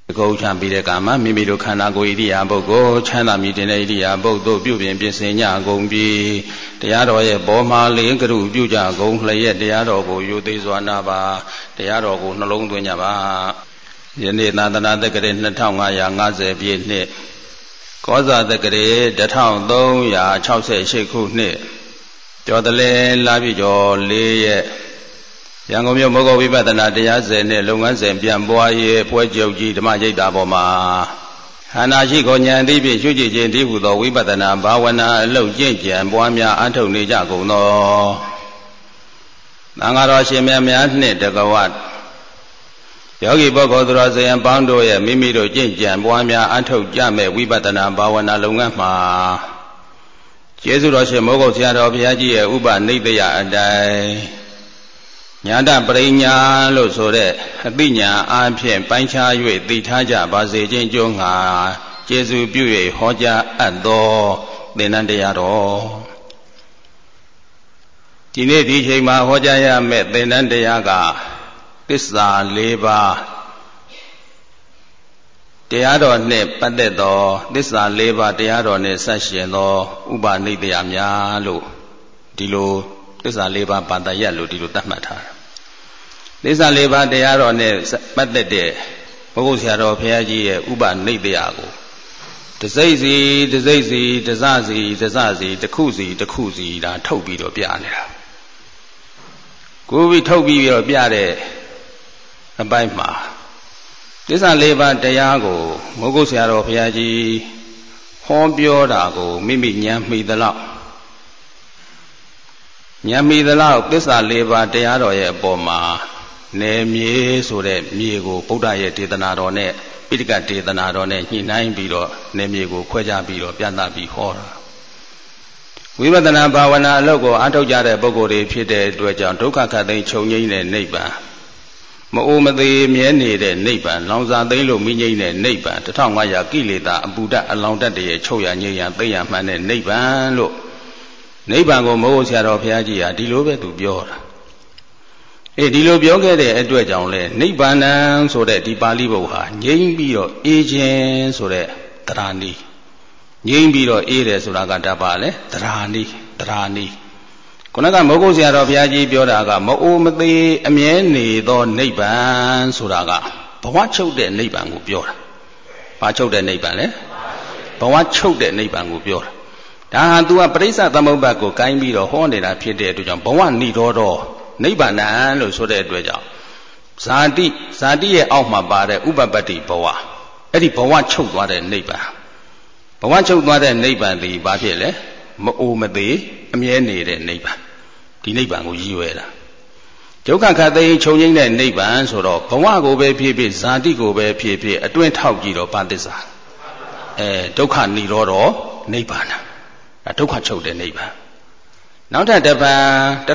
ကိုချပြီးတဲ့ကာမမိမိတို့ခန္ဓာကိုယ်ဣရိယာပုတ်ကိုချမ်းသာမြည်တင်တဲ့ဣရိယာပုတ်တို့ပြုပြင်ပြင်ဆင်ကြကုန်ပြီတရားတော်ရဲ့ဘောမှာလင်းကရုပြုကြကုန်လျက်တရားတော်ကိုယူသေးစွာနာပါတရားတော်ကိုနှလုံးသွင်းကြပါယနေ့သာသနာတက္ကရာ2550ပြည့်နှစ်ကောဇာတက္ကရာ1368ခုနှစ်ကျော်တလဲလာပြီကျော်4ရက်ရန်ကုန်မြို့မိုးကုတ်ဝိပဿနာတရားစင်နဲ့လုပ်ငန်းစဉ်ပြန်ပွားရေးပွဲချုပ်ကြီးဓမ္မရိပ်သာပေါ်မှာခန္ဓာရှိကိုဉာဏ်သိဖြင့်ရှုကြည်ခြင်းတည်းဟူသောဝိပဿနာဘာဝနာအလုပ်ကျင့်ကြံပွားများအထောက်နေကြကုန်သောသံဃာတော်ရှင်များနှင့်တကဝယောဂီပုဂ္ဂိုလ်သူတော်စင်ပေါင်းတို့ရဲ့မိမိတို့ကျင့်ကြံပွားများအထောက်ကြမဲ့ဝိပဿနာဘာဝနာလုပ်ငန်းမှာကျေးဇူးတော်ရှင်မိုးကုတ်ဆရာတော်ဘုရားကြီးရဲ့ဥပနိဒယအတိုင်းညာတပရိညာလို့ဆိုတဲ့အသိဉာဏ်အားဖြင့်ပိုင်းခြား၍သိထားကြပါစေခြင်းကြုံငါကျေးဇူးပြု၍ဟောကြားအပ်သောသင်္นานတရားတော်ဒီနေ့ဒီချိန်မှာဟောကြားရမယ့်သင်္นานတရားကသစ္စာ၄ပါးတရားတော်နှင့်ပတ်သက်သောသစ္စာ၄ပါးတရားတော်နှင့်ဆက်ရှင်သောဥပနိဒယများလို့ဒီလိုသစ္စာ၄ပါးပါဠိရက်လို့ဒီလိုသတ်မှတ်ထားတယ်သစ္စာ၄ပါးတရားတော်နဲ့ပတ်သက်တဲ့ဘုရားဆရာတော်ဘုရားကြီးရဲ့ဥပနိဒယကိုတစိမ့်စီတစိမ့်စီတစစီတစစီတစ်ခုစီတစ်ခုစီဒါထုတ်ပြီးတော့ပြနေတာကိုပြီးထုတ်ပြီးတော့ပြတဲ့အပိုင်းမှာသစ္စာ၄ပါးတရားကိုဘုရားဆရာတော်ဘုရားကြီးဟောပြောတာကိုမိမိဉာဏ်မိသလောက်ဉာဏ်မိသလောက်သစ္စာ၄ပါးတရားတော်ရဲ့အပေါ်မှာနေမြေဆိုတဲ့မြေကိုဗုဒ္ဓရဲ့ဒေသနာတော်နဲ့ပိဋကဒေသနာတော်နဲ့ညှိနှိုင်းပြီးတော့နေမြေကိုခွဲခြားပြီးတော့ပြသပြီးဟောတာဝိပဿနာဘာဝနာအလုပ်ကိုအားထုတ်ကြတဲ့ပုဂ္ဂိုလ်တွေဖြစ်တဲ့အတွက်ကြောင့်ဒုက္ခခတ်သိမ်းချုပ်ငြိမ်းတဲ့နိဗ္ဗာန်မအိုမသေးမြဲနေတဲ့နိဗ္ဗာန်လောင်စာသိမ်းလို့မိငိမ့်တဲ့နိဗ္ဗာန်1500ကိလေသာအပူဓာတ်အလောင်ဓာတ်တွေရဲ့ချုပ်ရငြိမ်းရသိရမှန်တဲ့နိဗ္ဗာန်လို့နိဗ္ဗာန်ကိုမိုးဆရာတော်ဘုရားကြီးဟာဒီလိုပဲသူပြောတာဒီလိုပြောခဲ့တဲ့အတွက်ကြောင့်လဲနိဗ္ဗာန်ဆိုတဲ့ဒီပါဠိဘုတ်ဟာငြိမ့်ပြီးတော့အေးခြင်းဆိုတဲ့တရားနည်းငြိမ့်ပြီးတော့အေးတယ်ဆိုတာကတပါလဲတရားနည်းခုနကမိုးကုတ်ဆရာတော်ဘုရားကြီးပြောတာကမအိုမသေးအမြဲနေသောနိဗ္ဗာန်ဆိုတာကဘဝချုပ်တဲ့နိဗ္ဗာန်ကိုပြောတာဘာချုပ်တဲ့နိဗ္ဗာန်လဲဘဝချုပ်တဲ့နိဗ္ဗာန်ကိုပြောတာဒါဟာ तू ကပရိစ္ဆသမုပ္ပါဒ်ကိုကိုင်းပြီးတော့ဟောနေတာဖြစ်တဲ့အတွက်ကြောင့်ဘဝနိရောဓနိဗ္ဗာန်လို့ဆိုတဲ့အတွက်ကြောင့်ဇာတိရဲ့အောက်မှာပါတဲ့ဥပပတ္တိဘဝအဲ့ဒီဘဝချုပ်သွားတဲ့နိဗ္ဗာန်ဘဝချုပ်သွားတဲ့နိဗ္ဗာန်ဒီဘာဖြစ်လဲမအိုမသေးအမြဲနေတဲ့နိဗ္ဗာန်ဒီနိဗ္ဗာန်ကိုရည်ရွယ်တာဒုက္ခခတ်သိမ်းချုပ်ငြိမ်းတဲ့နိဗ္ဗာန်ဆိုတော့ဘဝကိုပဲဖြစ်ဖြစ်ဇာတိကိုပဲဖြစ်ဖြစ်အတွင်းထောက်ကြည့်တော့ဘာသစ္စာဒုက္ခနိရောဓနိဗ္ဗာန်ဒုက္ခချုပ်တဲ့နိဗ္ဗာန်နောက်ထပ်တစ်ပံ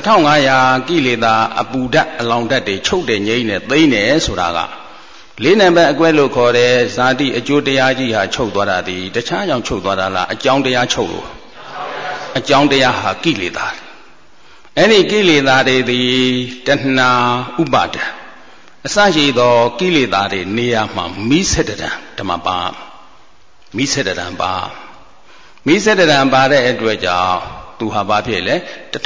1500ကိလေသာအပူဓာတ်အလောင်ဓာတ်တွေချုပ်တဲ့ငြိမ်းနဲ့သိမ့်တယ်ဆိုတာက၄နံပါတ်အကွဲလို့ခေါ်တဲ့ဇာတိအကျိုးတရားကြီးဟာချုပ်သွားတာဒီတခြားကြောင့်ချုပ်သွားတာလားအကြောင်းတရားချုပ်လို့အကြောင်းတရားဟာကိလေသာအဲ့ဒီကိလေသာတွေသည်တဏှာဥပါဒံအစရှိသောကိလေသာတွေနေရာမှာမိစ္ဆဒတံဓမ္မပါမိစ္ဆဒတံပါမိစ္ဆဒတံပါတဲ့အတွက်ကြောင့်သူဟာဘာဖြစ်လဲ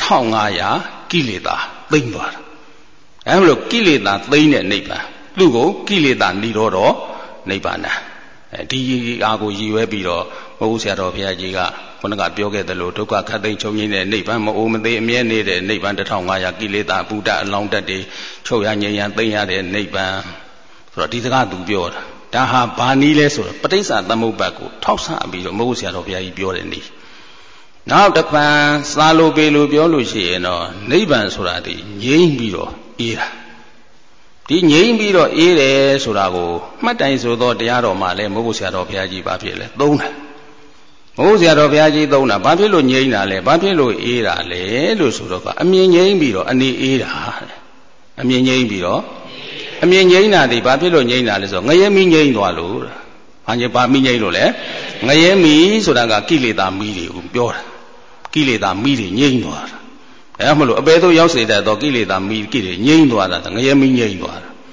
1500ကိလေသာသိမ့်သွားတာအဲလိုကိလေသာသိမ့်တဲ့နိဗ္ဗာန်သူ့ကိုကိလေသာနိရောဓနိဗ္ဗာန်ဒီအားကိုရည်ရွယ်ပြီးတော့ဘုရားဆရာတော်ဘုရားကြီးကခုနကပြောခဲ့သလိုဒုက္ခခတ်သိမ်းချုပ်ငြိမ်းတဲ့နိဗ္ဗာန်မအိုမသေးအမြဲနေတဲ့နိဗ္ဗာန်1500ကိလေသာအပူဓာတ်အလောင်းဓာတ်တွေချုပ်ရငြိမ်းရသိမ့်ရတဲ့နိဗ္ဗာန်ဆိုတော့ဒီစကားသူပြောတာဒါဟာဘာနည်းလဲဆိုတော့ပဋိစ္စသမုပ္ပါဒ်ကိုထောက်ဆပြီးတော့ဘုရားဆရာတော်ဘုရားကြီးပြောတဲ့နည်းနောက်တစ်ပံစာလိုပေလိုပြောလို့ရှိရင်တော့နိဗ္ဗာန်ဆိုတာဒီငြိမ်းပြီးတော့အေးတာဒီငြိမ်းပြီးတော့အေးတယ်ဆိုတာကိုမှတ်တိုင်ဆိုတော့တရားတော်မှာလဲမိုးဆရာတော်ဘုရားကြီးဘာဖြစ်လဲသုံးတာမိုးဆရာတော်ဘုရားကြီးသုံးတာဘာဖြစ်လို့ငြိမ်းတာလဲဘာဖြစ်လို့အေးတာလဲလို့ဆိုတော့ကအမြင်ငြိမ်းပြီးတော့အနေအေးတာအမြင်ငြိမ်းပြီးတော့အမြင်ငြိမ်းတာဒီဘာဖြစ်လို့ငြိမ်းတာလဲဆိုတော့ငရဲမီးငြိမ်းသွားလို့ဘာမီးငြိမ်းလို့လဲငရဲမီးဆိုတာကကိလေသာမီးတွေကိုပြောတာကိလေသာမီးတွေငြိမ်းသွားတာအဲမလို့အပေသို့ရောက်စေတတ်သောကိလေသာမီးကိလေငြိမ်းသွားတာငရဲမီးငြိမ်းသွားတာ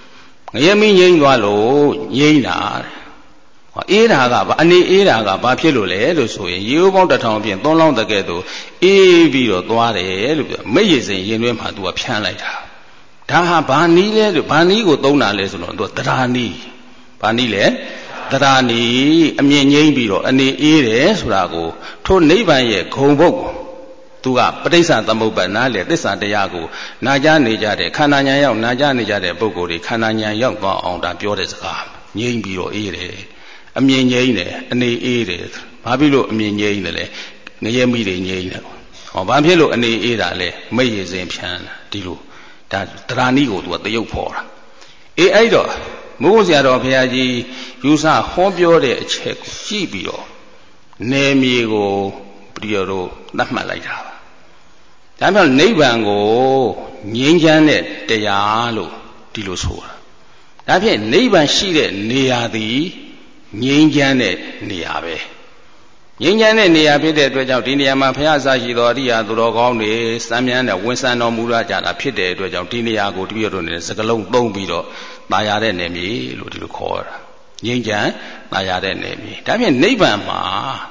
ငရဲမင်းငိမ့်သွားလို့ငိမ့်တာအေးတာကအနေအေးတာကဘာဖြစ်လို့လဲလို့ဆိုရင်ရေဦးပေါင်းတစ်ထောင်ပြင်သုံးလောင်းတကယ်တော့အေးပြီးတော့သွားတယ်လို့ပြောမိတ်ရည်စင်ရင်တွင်းမှာသူကဖြန်းလိုက်တာဒါဟာဘာနီးလဲလို့ဘာနီးကိုသုံးတာလဲဆိုတော့သူကတရားနီးဘာနီးလဲတရားနီးအမြင့်ငိမ့်ပြီးတော့အနေအေးတယ်ဆိုတာကိုထိုနိဗ္ဗာန်ရဲ့ဂုံဘုတ်ကိုသူကပဋိစ္စသမုပ္ပါနားလေသစ္စာတရားကိုနာကြားနေကြတဲ့ခန္ဓာဉာဏ်ရောက်နာကြားနေကြတဲ့ပုဂ္ဂိုလ်တွေခန္ဓာဉာဏ်ရောက်သွားအောင်ဒါပြောတဲ့စကားငြိမ့်ပြီးတော့အေးတယ်အမြင်ငြိမ့်တယ်အနေအေးတယ်ဘာဖြစ်လို့အမြင်ငြိမ့်တယ်လဲငရဲမိတွေငြိမ့်တယ်ဟောဘာဖြစ်လို့အနေအေးတာလဲမိတ်ရည်စင်ဖြန်းတာဒီလိုဒါတရားနည်းကိုသူကတရုပ်ဖော်တာအဲ့တော့မိုးဆရာတော်ဘုရားကြီးယူဆဟောပြောတဲ့အချက်ကိုကြည့်ပြီးတော့နယ်မြေကိုပြီးတော့သတ်မှတ်လိုက်တာပါဒါကြောင့်နိဗ္ဗာန်ကိုငြိမ်းချမ်းတဲ့တရားလို့ဒီလိုဆိုတာဒါဖြင့်နိဗ္ဗာန်ရှိတဲ့နေရာသည်ငြိမ်းချမ်းတဲ့နေရာပဲငြိမ်းချမ်းတဲ့နေရာဖြစ်တဲ့အတွက်ကြောင့်ဒီနေရာမှာဘုရားစာရှိတော်အရိယာသူတော်ကောင်းတွေစံမြန်းတဲ့ဝန်ဆံတော်မူရကြတာဖြစ်တဲ့အတွက်ကြောင့်ဒီနေရာကိုတပည့်တော်နဲ့စကလုံးသုံးပြီးတော့ตายရတဲ့နေမြေလို့ဒီလိုခေါ်တာငြိမ်းချမ်းตายရတဲ့နေမြေဒါဖြင့်နိဗ္ဗာန်မှာ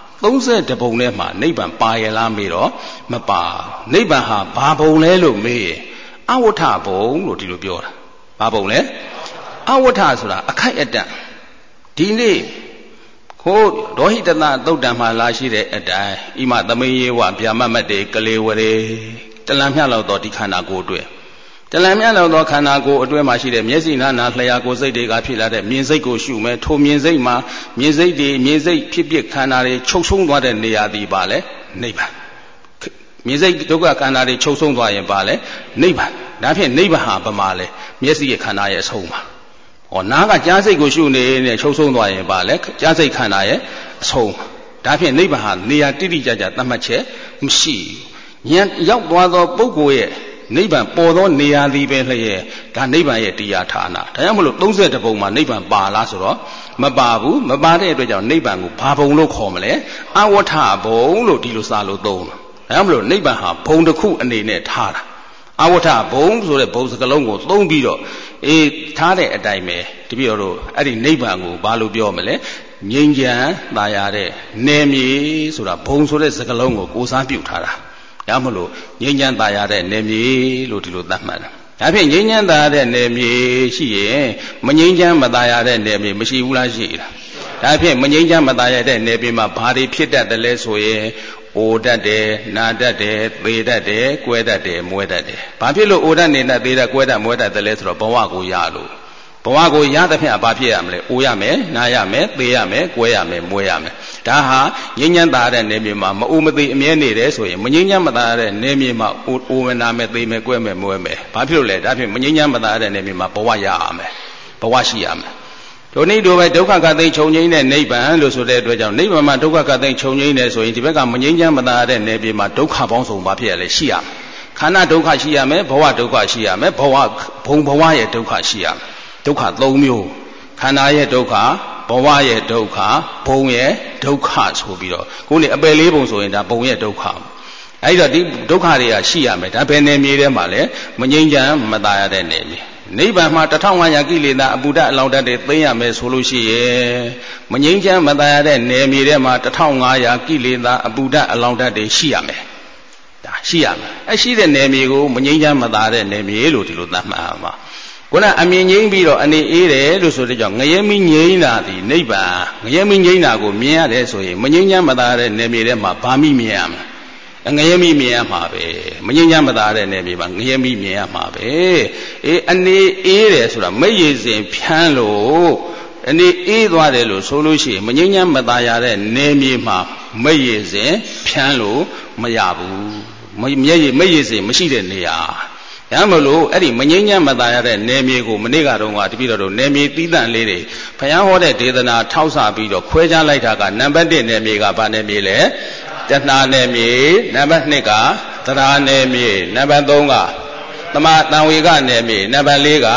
30ပုံထဲမှာနိဗ္ဗာန်ပါရလားမေးတော့မပါနိဗ္ဗာန်ဟာဘာပုံလဲလို့မေးရင်အဝဋ္ဌဘုံလို့ဒီလိုပြောတာဘာပုံလဲအဝဋ္ဌဆိုတာအခိုက်အတန့်ဒီနေ့ခိုးဒေါဟိတသသုတ်တံမှာလာရှိတဲ့အတိုင်းဣမသမိန်ယေဝဗျာမမတ်တေကလေးဝရေတလံမြလောက်တော့ဒီခန္ဓာကိုယ်အတွက်တလံမြလောက်တော့ခန္ဓာကိုယ်အတွင်းမှာရှိတဲ့မျက်စိနာနာလျှာကိုယ်စိတ်တွေကဖြစ်လာတဲ့မြင်စိတ်ကိုရှုမယ်ထိုမြင်စိတ်မှာမြင်စိတ်တွေမြင်စိတ်ဖြစ်ဖြစ်ခန္ဓာတွေချုပ်ဆုံးသွားတဲ့နေရာဒီပါလေနိဗ္ဗာန်မြင်စိတ်ဒုက္ခခန္ဓာတွေချုပ်ဆုံးသွားရင်ပါလေနိဗ္ဗာန်ဒါဖြင့်နိဗ္ဗာန်ဟာဗမာလေမျက်စိရဲ့ခန္ဓာရဲ့အဆုံးပါဟောနားကကြားစိတ်ကိုရှုနေနဲ့ချုပ်ဆုံးသွားရင်ပါလေကြားစိတ်ခန္ဓာရဲ့အဆုံးဒါဖြင့်နိဗ္ဗာန်ဟာနေရာတိတိကျကျသတ်မှတ်ချက်မရှိဉာဏ်ရောက်သွားသောပုဂ္ဂိုလ်ရဲ့နိဗ္ဗာန်ပေါ်သောနေရာသည်ပဲလျက်ဒါနိဗ္ဗာန်ရဲ့တရားဌာနဒါကြောင့်မလို့30ပုံမှာနိဗ္ဗာန်ပါလားဆိုတော့မပါဘူးမပါတဲ့အတွက်ကြောင့်နိဗ္ဗာန်ကိုဘာဘုံလို့ခေါ်မလဲအဝဋ္ဌဘုံလို့ဒီလိုစာလို့သုံးတာဒါကြောင့်မလို့နိဗ္ဗာန်ဟာဘုံတစ်ခုအနေနဲ့ထားတာအဝဋ္ဌဘုံဆိုတဲ့ဘုံစကလုံးကိုသုံးပြီးတော့ထားတဲ့အတိုင်းပဲတပည့်တော်တို့အဲ့ဒီနိဗ္ဗာန်ကိုဘာလို့ပြောမလဲငြိမ်းချမ်းသာယာတဲ့နယ်မြေဆိုတာဘုံဆိုတဲ့စကလုံးကိုကိုးစားပြုထားတာဒါမှမဟုတ်ငြိမ်းချမ်းသာယာတဲ့နယ်မြေလို့ဒီလိုသတ်မှတ်တာဒါဖြင့်ငြိမ်းချမ်းသာယာတဲ့နယ်မြေရှိရင်မငြိမ်းချမ်းမသာယာတဲ့နယ်မြေမရှိဘူးလားရှိလားဒါဖြင့်မငြိမ်းချမ်းမသာယာတဲ့နယ်မြေမှာဘာတွေဖြစ်တတ်တယ်လဲဆိုရင်အိုတတ်တယ်နာတတ်တယ်သေတတ်တယ်ကွဲတတ်တယ်မွဲတတ်တယ်ဘာဖြစ်လို့အိုတတ်နေတတ်သေတတ်ကွဲတတ်မွဲတတ်တယ်လဲဆိုတော့ဘဝကိုရလို့ဘဝကိုရတဲ့ဖြင့်ဘာဖြစ်ရမလဲအိုရမယ်နာရမယ်သေရမယ်ကွဲရမယ်မွဲရမယ်ဒါဟာငြိမ်းချမ်းသာတဲ့နေမြေမှာမအိုမသေးအမြဲနေတယ်ဆိုရင်မငြိမ်းချမ်းမသာတဲ့နေမြေမှာအိုမနာမယ်သေမယ်ကွဲမယ်မွဲမယ်ဘာဖြစ်လို့လဲဒါဖြင့်မငြိမ်းချမ်းမသာတဲ့နေမြေမှာဘဝရရမယ်ဘဝရှိရမယ်ဒုနိဒုပဲဒုက္ခကသိချုပ်ငြိမ်းတဲ့နိဗ္ဗာန်လို့ဆိုတဲ့အတွက်ကြောင့်နိဗ္ဗာန်မှာဒုက္ခကသိချုပ်ငြိမ်းတယ်ဆိုရင်ဒီဘက်ကမငြိမ်းချမ်းမသာတဲ့နေမြေမှာဒုက္ခပေါင်းစုံဘာဖြစ်ရလဲရှိရမယ်ခန္ဓာဒုက္ခရှိရမယ်ဘဝဒုက္ခရှိရမယ်ဘဝဘုံဘဝရဲ့ဒုက္ခရှိရမယ်ဒုက္ခ3မျိုးခန္ဓာရဲ့ဒုက္ခဘဝရဲ့ဒုက္ခဘုံရဲ့ဒုက္ခဆိုပြီးတော့ခုနေအပယ်လေးပုံဆိုရင်ဒါဘုံရဲ့ဒုက္ခအဲဒီတော့ဒီဒုက္ခတွေကရှိရမယ်ဒါဘယ်နယ်မြေထဲမှာလဲမငြိမ်းချမ်းမသာရတဲ့နယ်မြေနိဗ္ဗာန်မှာ1500ကိလေသာအပူဓာတ်အလောင်းဓာတ်တွေသိမ်းရမယ်ဆိုလို့ရှိရင်မငြိမ်းချမ်းမသာရတဲ့နယ်မြေထဲမှာ1500ကိလေသာအပူဓာတ်အလောင်းဓာတ်တွေရှိရမယ်ဒါရှိရမယ်ရှိတဲ့နယ်မြေကိုမငြိမ်းချမ်းမသာတဲ့နယ်မြေလို့ဒီလိုသတ်မှတ်ပါခုနအမြင်ငြိမ်းပြီးတော့အနေအေးတယ်လို့ဆိုတဲ့ကြောင့်ငရဲမင်းငြိမ်းတာဒီနိဗ္ဗာန်ငရဲမင်းငြိမ်းတာကိုမြင်ရတယ်ဆိုရင်မငြိမ်းချမ်းမသာတဲ့နယ်မြေထဲမှာဗာမိမြင်ရမယ်ငရဲမိမြင်ရမှာပဲမငြိမ်းချမ်းမသာတဲ့နယ်မြေမှာငရဲမိမြင်ရမှာပဲအနေအေးတယ်ဆိုတာမိတ်ရည်စဉ်ဖြန်းလို့အနေအေးသွားတယ်လို့ဆိုလို့ရှိရင်မငြိမ်းချမ်းမသာရတဲ့နယ်မြေမှာမိတ်ရည်စဉ်ဖြန်းလို့မရဘူးမိတ်ရည်စဉ်မရှိတဲ့နေရာရမလို့အဲ့ဒီမငြိမ်းချမ်းမသာရတဲ့နယ်မြေကိုမနေ့ကတော့တပည့်တော်တို့နယ်မြေတီးတန့်လေးတွေဘုရားဟောတဲ့ဒေသနာထောက်ဆပြီးတော့ခွဲခြားလိုက်တာကနံပါတ်1နယ်မြေကဘာနယ်မြေလဲတဏှာနယ်မြေနံပါတ်2ကသရာနယ်မြေနံပါတ်3ကသမတံဝေကနယ်မြေနံပါတ်4က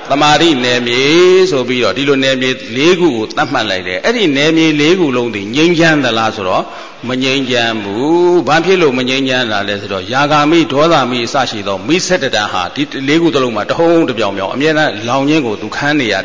Tamari nemi so be or Dilo nemi legu Taman like that. Any nemi legu long the Yinjan the Lazaro, Manyanjamu, Vampilo Manyan, Yagami, Dodami, Sashi, me set it a heart, did legu the Luma, the whole of Yom, Amena, Longo to Kania,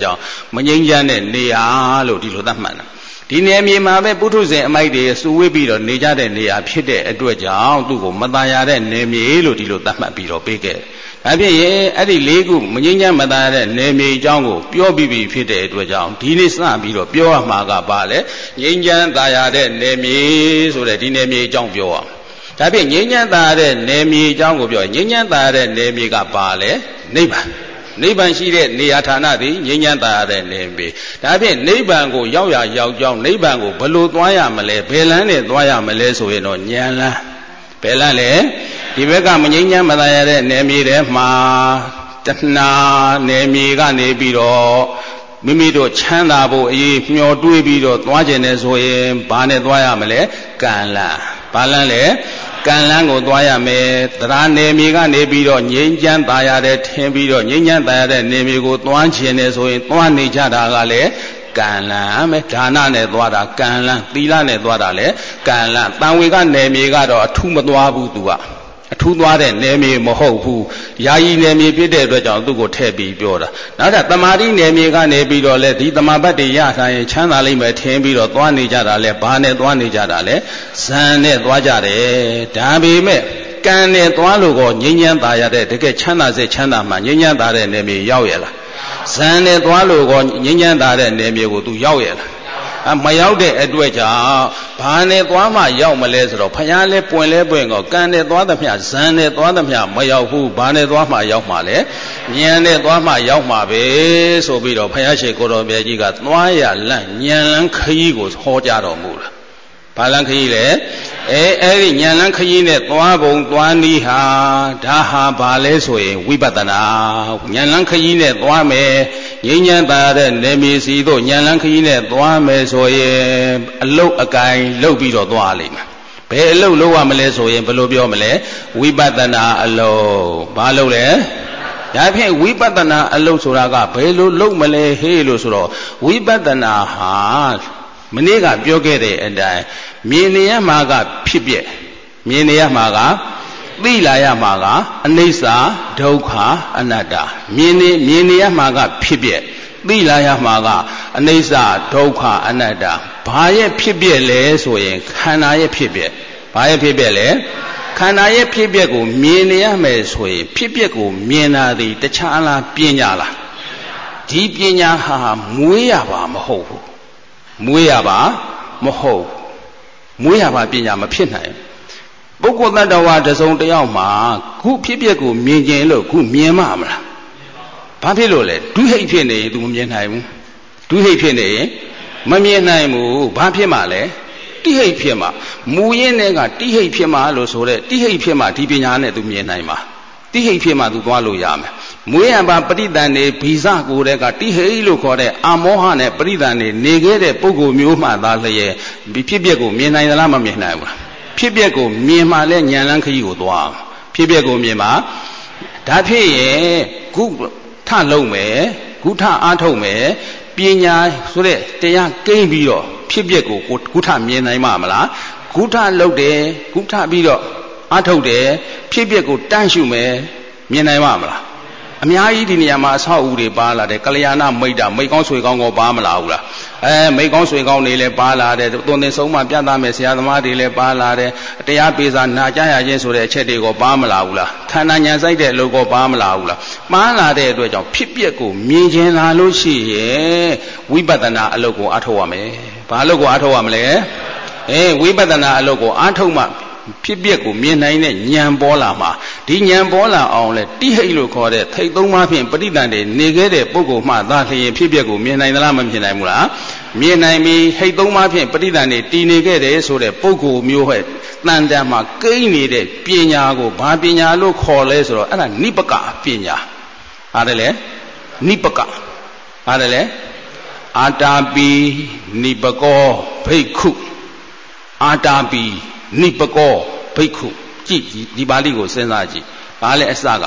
Manyan and Nialo, Dilo that man. Dinemi Mabe Putuze, my dear, so we be on Nija and Nia Pite, Edwaja, Dugo, Madaya, and Nemi Elo Dilo that might be bigger. Abi adi legu Manyan Madara, Nemi Jango, pure bibi Pite, Edwaja, Dinisa Biro, pure Maga Bale, Yinjan Daya, Nemi, so that Dinemi Jangio. Tabi Yinjan Dare, Nemi Jango, Yinjan Dare, Nemi Gabale, neighbor. Neighbor she did Niatana, Yinjan Dare, Nemi. Tabi Neighbango, Yaya Yao, Neighbango, Balu Dwaya Malay, Belane, Dwaya Malay, so you know, Nyala. Belale. Ibeka Manyan Madaya Nemi Ma Tana Nemi Ganebiro Mimido Chandabo E Mio Duibido Dwajenesoe Bane Dwayamale Ganla Balale Ganlango Dwayame Dranemi Ganebiro Yinjan Dayade Tembido Yinjan Dayade Nemigo Dwanjenesoe Dwani Jadagale Ganla Dana ne Dwada Ganla Dila ne Dwadale Ganla Tanwiga Nemiga or Tumadwabu. Two water name Mohopu, Yai name Pide, Dugo Tebi Bioda. Now that the Mari name Ganebido, let the Mabati Yasa, Chana Lima, Tembido, Dwani Jadale, Bane Dwani Jadale, Sane Dwajare, Dabi me, Gane Dwalugo, Yinyan Dayade, to get Chana ze Chana man, Yinyan Dare name Yawela. Sane Dwalugo, Yinyan Dare name you to Yawela. And my out there at Wedja, Pane Dwama Yaw Malesro, Payale Puele Buengo, Gane Dwadamia, Sane Dwadamia, Mayahu, Bane Dwama Yaw Male, Yane Dwama Yaw Mabe, so be the Payashe Goro Bejiga, Noya Lan, Yan Kayigos, Hojaro Mura. Palankile, Yan Kayine, Dwabon, Dwaniha, Daha Baleswe, Wibatana, Yan Kayine, Dwame. Yinyan Dare, Nemi Sido, Yalankine, Dwame, Soye, a low a guy, low beat or dwelling. Pay low, low amale, soye, Pelobio Male, we batana a low, Balole. Yape, we batana a low Suraga, Pelo, low Male, Halo Suro, we batana ha, Maniga, Biogere, and I, Minia Maga, Pibie, Minia Maga. Vilaya Maga, Anisa, Doka, Anada. Minia Maga, Pibie. Vilaya Maga, Anisa, Doka, Anada. Paye Pibie le, so in Kanaye Pibie. Paye Pibele, Kanaye Pibiego, Minia Mesway, Pibiego, Mina, the Chala, Pinyala. Deep Yinaha, Muyaba, Moho. Muyaba, Moho. Muyaba, Pinyama, Pinay. Boko that water on the Yama, who people mean look, who me mamma. Papilole, do hate penny, do Mienheim, do hate penny, Mammy and I move, Papi Male, Tia Pima, Muyenega, Tia Pima, Losore, Tia Pima, Tipiana, do Mienheima, Tia Pima, do Gualu Yam, Muyamba Pridane, Pisa, Gurega, Tia Lucore, Amohane, Pridane, Negate, Pogo, Muma, Dalaye, Bipiego, Miena Lama Mienheim. Pibiego, Mima, Yanki, Udwa, Pibiego, Mima, Tapi, good Talome, Guta Atome, Pina, Sure, Tea, Gabio, Pibiego, Guta Miena Mamala, Guta Lode, Guta Bido, Atode, Pibiego, Danshume, Miena Mamala. Amia Diama, how de Bala, the Kaliana Maida, make also go Bamala. Make also go Nile Bala, the Donne Soma Piana Messia, the Madile Bala, the Apisa, Naja, yes, or the Chedigo Bamala, Tananya Side, Logo Bamala, Mala de Dojo, Pipiaco, Mijena Lucy, we batana a logo Atoame, Palogo Atoamle, we batana a logo Atoma. Pibiaco, Mienine, Nyambolama, the Nyambola only, Tihalo called take no muffin, but it negated Bogo, Madati, Pibiaco, Mienine Lama Pinamura, Mienime, hate no muffin, but it negated so that Bogo, Muhet, Nandama, Gained, Pinago, Babina, look, Horles, or Nipaka, Pina. Adele, Nipaka, Adele, Atabi, Nipako, Peku, Atabi. Nipako, Piku, Dibaligo, Senaji, Bale Saga,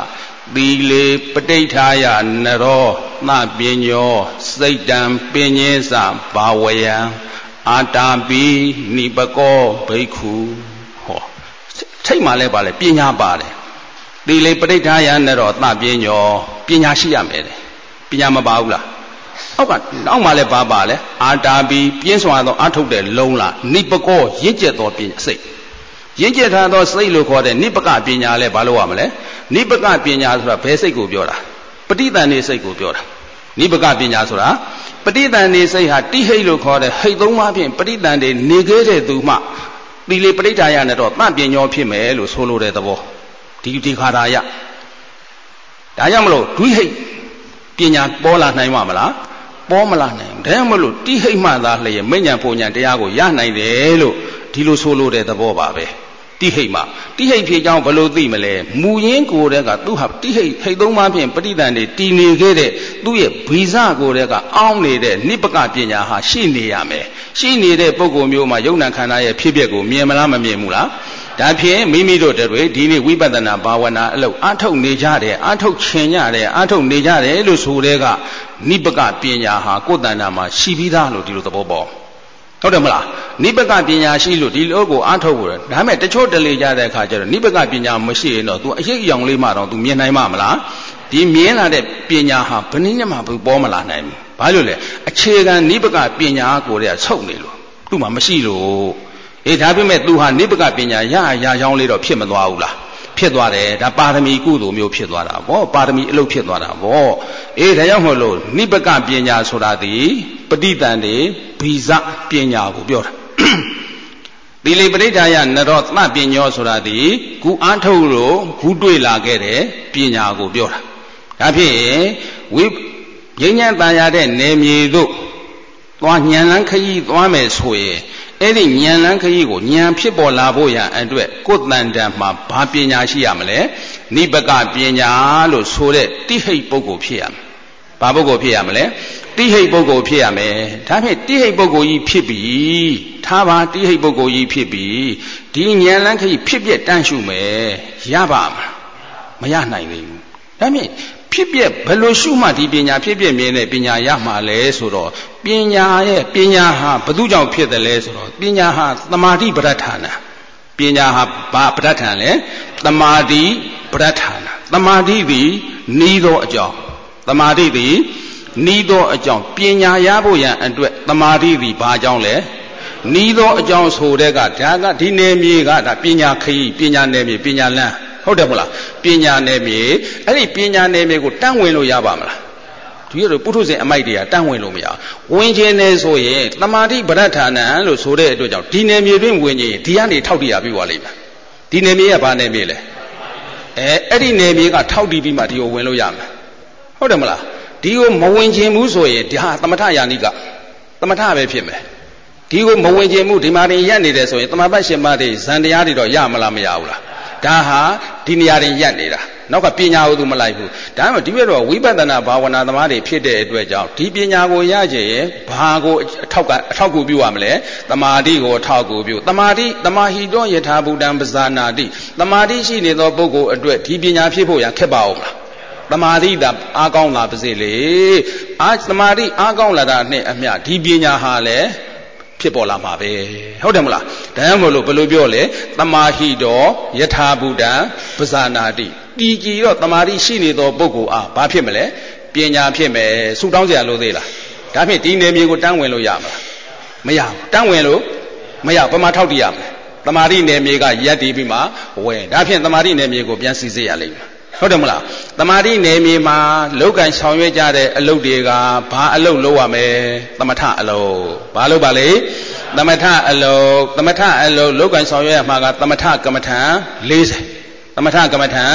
တိလေပဋိဋ္ဌာယနရောသပညောစိတ်တံပညေသဘာဝယံအာတာပိနိပကောဘိက္ခုဟောထိတ်မှလည်းပါလေပညာပါတယ်တိလေပဋိဋ္ဌာယနရောသပညောပညာရှိရမယ်ပညာမပါဘူးလားအောက်ကနောက်မှလည်းပါလေအာတာပိပြင်းစွာသောအထုတ်တဲ့လုံးလားနိပကောရင့်ကျက်သောပညာစိတ်ရင့်ကျက်ထားသောစိတ်လို့ခေါ်တဲ့နိပကပညာလဲဘာလို့ရမလဲနိပကပညာဆိုတာဘယ်စိတ်ကိုပြောတာပဋိသန္ဓေစိတ်ကိုပြောတာနိပကပညာဆိုတာပဋိသန္ဓေစိတ်ဟာတိဟိတ်လို့ခေါ်တဲ့ဟိတ်သုံးပါးဖြင့်ပဋိသန္ဓေနေခဲ့တဲ့သူမှသီလေပဋိဋ္ဌာယနဲ့တော့သပညောဖြစ်မယ်လို့ဆိုလိုတဲ့သဘောဒီခါတာယဒါကြောင့်မလို့ဒွိဟိတ်ပညာပေါ်လာနိုင်မှာမလားပေါ်မလာနိုင်ဘူးဒါကြောင့်မလို့တိဟိတ်မှသာလျက်မိညာပူညာတရားကိုရနိုင်တယ်လို့ဒီလိုဆိုလိုတဲ့သဘောပါပဲတိဟိတ်မှာတိဟိတ်ဖြစ်ကြောင်းဘယ်လိုသိမလဲမူရင်းကိုယ်တည်းကသူဟာတိဟိတ်သုံးပါးဖြင့်ပဋိသန္ဓေတည်နေခဲ့တဲ့သူ့ရဲ့ဗီဇကိုယ်တည်းကအောင်းနေတဲ့နိပကပညာဟာရှိနေရမယ်ရှိနေတဲ့ပုဂ္ဂိုလ်မျိုးမှာယုံနာခန္ဓာရဲ့ဖြစ်ပျက်ကိုမြင်မလားမမြင်ဘူးလားဒါဖြင့်မိမိတို့တွေဒီနေ့ဝိပဿနာဘာဝနာအလုပ်အထုတ်နေကြတယ်အထုတ်ချင်ကြတယ်အထုတ်နေကြတယ်လို့ဆိုတဲ့ကနိပကပညာဟာကိုယ်တဏ္ဍာမှာရှိပြီးသားလို့ဒီလိုသဘောပေါက်ဟုတ်တယ်မလားနိပကပညာရှိလို့ဒီလိုကိုအားထုတ်လို့ဒါမဲ့တချို့တလေကြတဲ့အခါကျတော့နိပကပညာမရှိရင်တော့ तू အရေးအယောင်လေးမှတော့ तू မြင်နိုင်မှာမလားဒီမြင်လာတဲ့ပညာဟာဘယ်နည်းနဲ့မှပေါ်မလာနိုင်ဘူးဘာလို့လဲအခြေခံနိပကပညာကိုတည်းကချုပ်နေလို့သူ့မှာမရှိလို့ဒါပေမဲ့ तू ဟာနိပကပညာရကြောင်းလေးတော့ဖြစ်မသွားဘူးလားဖြစ်သွားတယ်ဒါပါရမီကုသိုလ်မျိုးဖြစ်သွားတာဗောပါရမီအလုပ်ဖြစ်သွားတာဗောဒါကြောင့်မို့လို့နိပကပညာဆိုတာဒီပဋိသန္ဓေဗီဇပညာကိုပြောတာဒီလေပဋိဋ္ဌာယနရောသပညောဆိုတာဒီခုအားထုတ်လို့ခုတွေ့လာခဲ့တဲ့ပညာကိုပြောတာဒါဖြင့်ဝိဉ္ဉံတန်ရတဲ့နေမြေတို့သွားဉာဏ်လန်းခရီးသွားမယ်ဆိုရင်အဲ့ဒီဉာဏ်လန်းခရီးကိုဉာဏ်ဖြစ်ပေါ်လာဖို့ရန်အတွက်ကိုယ်တန်တန်မှာဘာပညာရှိရမလဲနိပကပညာလို့ဆိုတဲ့တိဟိတ်ပုဂ္ဂိုလ်ဖြစ်ရမယ်ဘာပုဂ္ဂိုလ်ဖြစ်ရမလဲတိဟိတ်ပုဂ္ဂိုလ်ဖြစ်ရမယ်ဒါဖြင့်တိဟိတ်ပုဂ္ဂိုလ်ကြီးဖြစ်ပြီထားပါတိဟိတ်ပုဂ္ဂိုလ်ကြီးဖြစ်ပြီဒီဉာဏ်လန်းခရီးဖြစ်ပြတန်းရှုမယ်ရပါမရနိုင်ဘူးဒါဖြင့်ဖြစ်ပြဘယ်လိုရှုမှဒီပညာဖြစ်ပြမြင်တဲ့ပညာရမှာလဲဆိုတော့ပညာဟာဘယ်သူကြောင့်ဖြစ်တယ်လဲဆိုတော့ပညာဟာသမာဓိပဋ္ဌာနာပညာဟာဘာပဋ္ဌာန်လဲသမာဓိပဋ္ဌာနာသမာဓိသည်နီးသောအကြောင်းသမာဓိသည်နီးသောအကြောင်းပညာရဖို့ရန်အတွက်သမာဓိသည်ဘာအကြောင်းလဲနီးသောအကြောင်းဆိုတဲ့ကဒါကဒီနယ်မြေကဒါပညာခရီးပညာနယ်မြေပညာလမ်းဟုတ်တယ်မလားပညာနယ်မြေအဲ့ဒီပညာနယ်မြေကိုတန်းဝင်လို့ရပါမလားဒီလိုပုထုဇဉ်အမိုက်တွေကတန်းဝင်လို့မရဝင်ခြင်းနေဆိုရင်သမာဓိပဋ္ဌာနံလို့ဆိုတဲ့အတွက်ကြောင့်ဒီနယ်မြေတွင်ဝင်ခြင်းဒီကနေထောက်တရားပြီးသွားလိမ့်မယ်ဒီနယ်မြေကဘာနယ်မြေလဲအဲ့ဒီနယ်မြေကထောက်တည်ပြီးမှဒီကိုဝင်လို့ရမယ်ဟုတ်တယ်မလားဒီကိုမဝင်ခြင်းဘူးဆိုရင်ဒါသမထယာနိကသမထပဲဖြစ်မယ်ဒီကိုမဝင်ခြင်းမှုဒီမှာတင်ရက်နေတယ်ဆိုရင်တမပတ်ရှင်မတွေဇန်တရားတွေတော့ရမလားမရဘူးလားဒါဟာဒီနေရာတင်ရက်နေတာနောက်ကပညာကိုသူမလိုက်ဘူးဒါမှမဟုတ်ဒီဘက်တော့ဝိပဿနာဘာဝနာသမားတွေဖြစ်တဲ့အတွက်ကြောင့်ဒီပညာကိုရကြရင်ဘာကိုအထောက်ကူပြုရမလဲသမာဓိကိုအထောက်ကူပြုသမာဓိသမာဟိတောယထာဘူတံပဇာနာတိသမာဓိရှိနေသောပုဂ္ဂိုလ်အတွက်ဒီပညာဖြစ်ဖို့ရခက်ပါဦးမလားသမာဓိသာအားကောင်းလာပါစေလေသမာဓိအားကောင်းလာတာနဲ့အမျှဒီပညာဟာလည်းဖြစ်ပေါ်လာမှာပဲဟုတ်တယ်မလားဒါကြောင့်မို့လို့ဘယ်လိုပြောလဲသမာဟိတောယထာဘူတံပဇာနာတိတည်ကြည်တော့သမာဓိရှိနေသောပုဂ္ဂိုလ်အားဘာဖြစ်မလဲပညာဖြစ်မယ်ဆူတောင်းကြရလို့သေးလားဒါဖြင့်ဒီနယ်မြေကိုတန်းဝင်လို့ရမှာမရဘူးတန်းဝင်လို့မရဘာမှထောက်တည်ရမယ်သမာဓိနယ်မြေကရက်တည်ပြီးမှဝယ်ဒါဖြင့်သမာဓိနယ်မြေကိုပြန်စီစစ်ရလိမ့်မယ်ဟုတ်တယ်မလားသမာဓိနယ်မြေမှာလောက်ကံဆောင်ရွက်ကြတဲ့အလုပ်တွေကဘာအလုပ်လုပ်ရမလဲသမထအလုပ်ဘာလုပ်ပါလဲသမထအလုပ်လောက်ကံဆောင်ရွက်ရမှာကသမထကမ္မထံ40သမထကမ္မထံ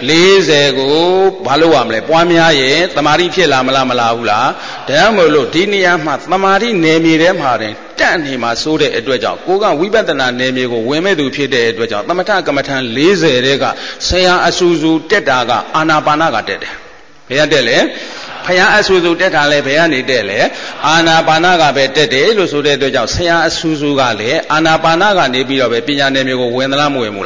40ကိုဘာလုပ်ရမလဲပွားများရင်သမာဓိဖြစ်လာမလားမလာဘူးလားဒါကြောင့်မို့လို့ဒီနေရာမှာသမာဓိနယ်မြေထဲမှာတန့်နေမှာစိုးတဲ့အတွက်ကြောင့်ကိုကဝိပဿနာနယ်မြေကိုဝင်မဲ့သူဖြစ်တဲ့အတွက်ကြောင့်သမထကမ္မထံ40တဲ့ကဆရာအဆူဆူတက်တာကအာနာပါနကတက်တယ်ဘယ်ရတက်လဲဖယားအဆူဆူတက်တာလဲဘယ်ကနေတက်လဲအာနာပါနကပဲတက်တယ်လို့ဆိုတဲ့အတွက်ကြောင့်ဆရာအဆူဆူကလည်းအာနာပါနကနေပြီးတော့ပဲပညာနယ်မြေကိုဝင်သလားမဝင်ဘူးလား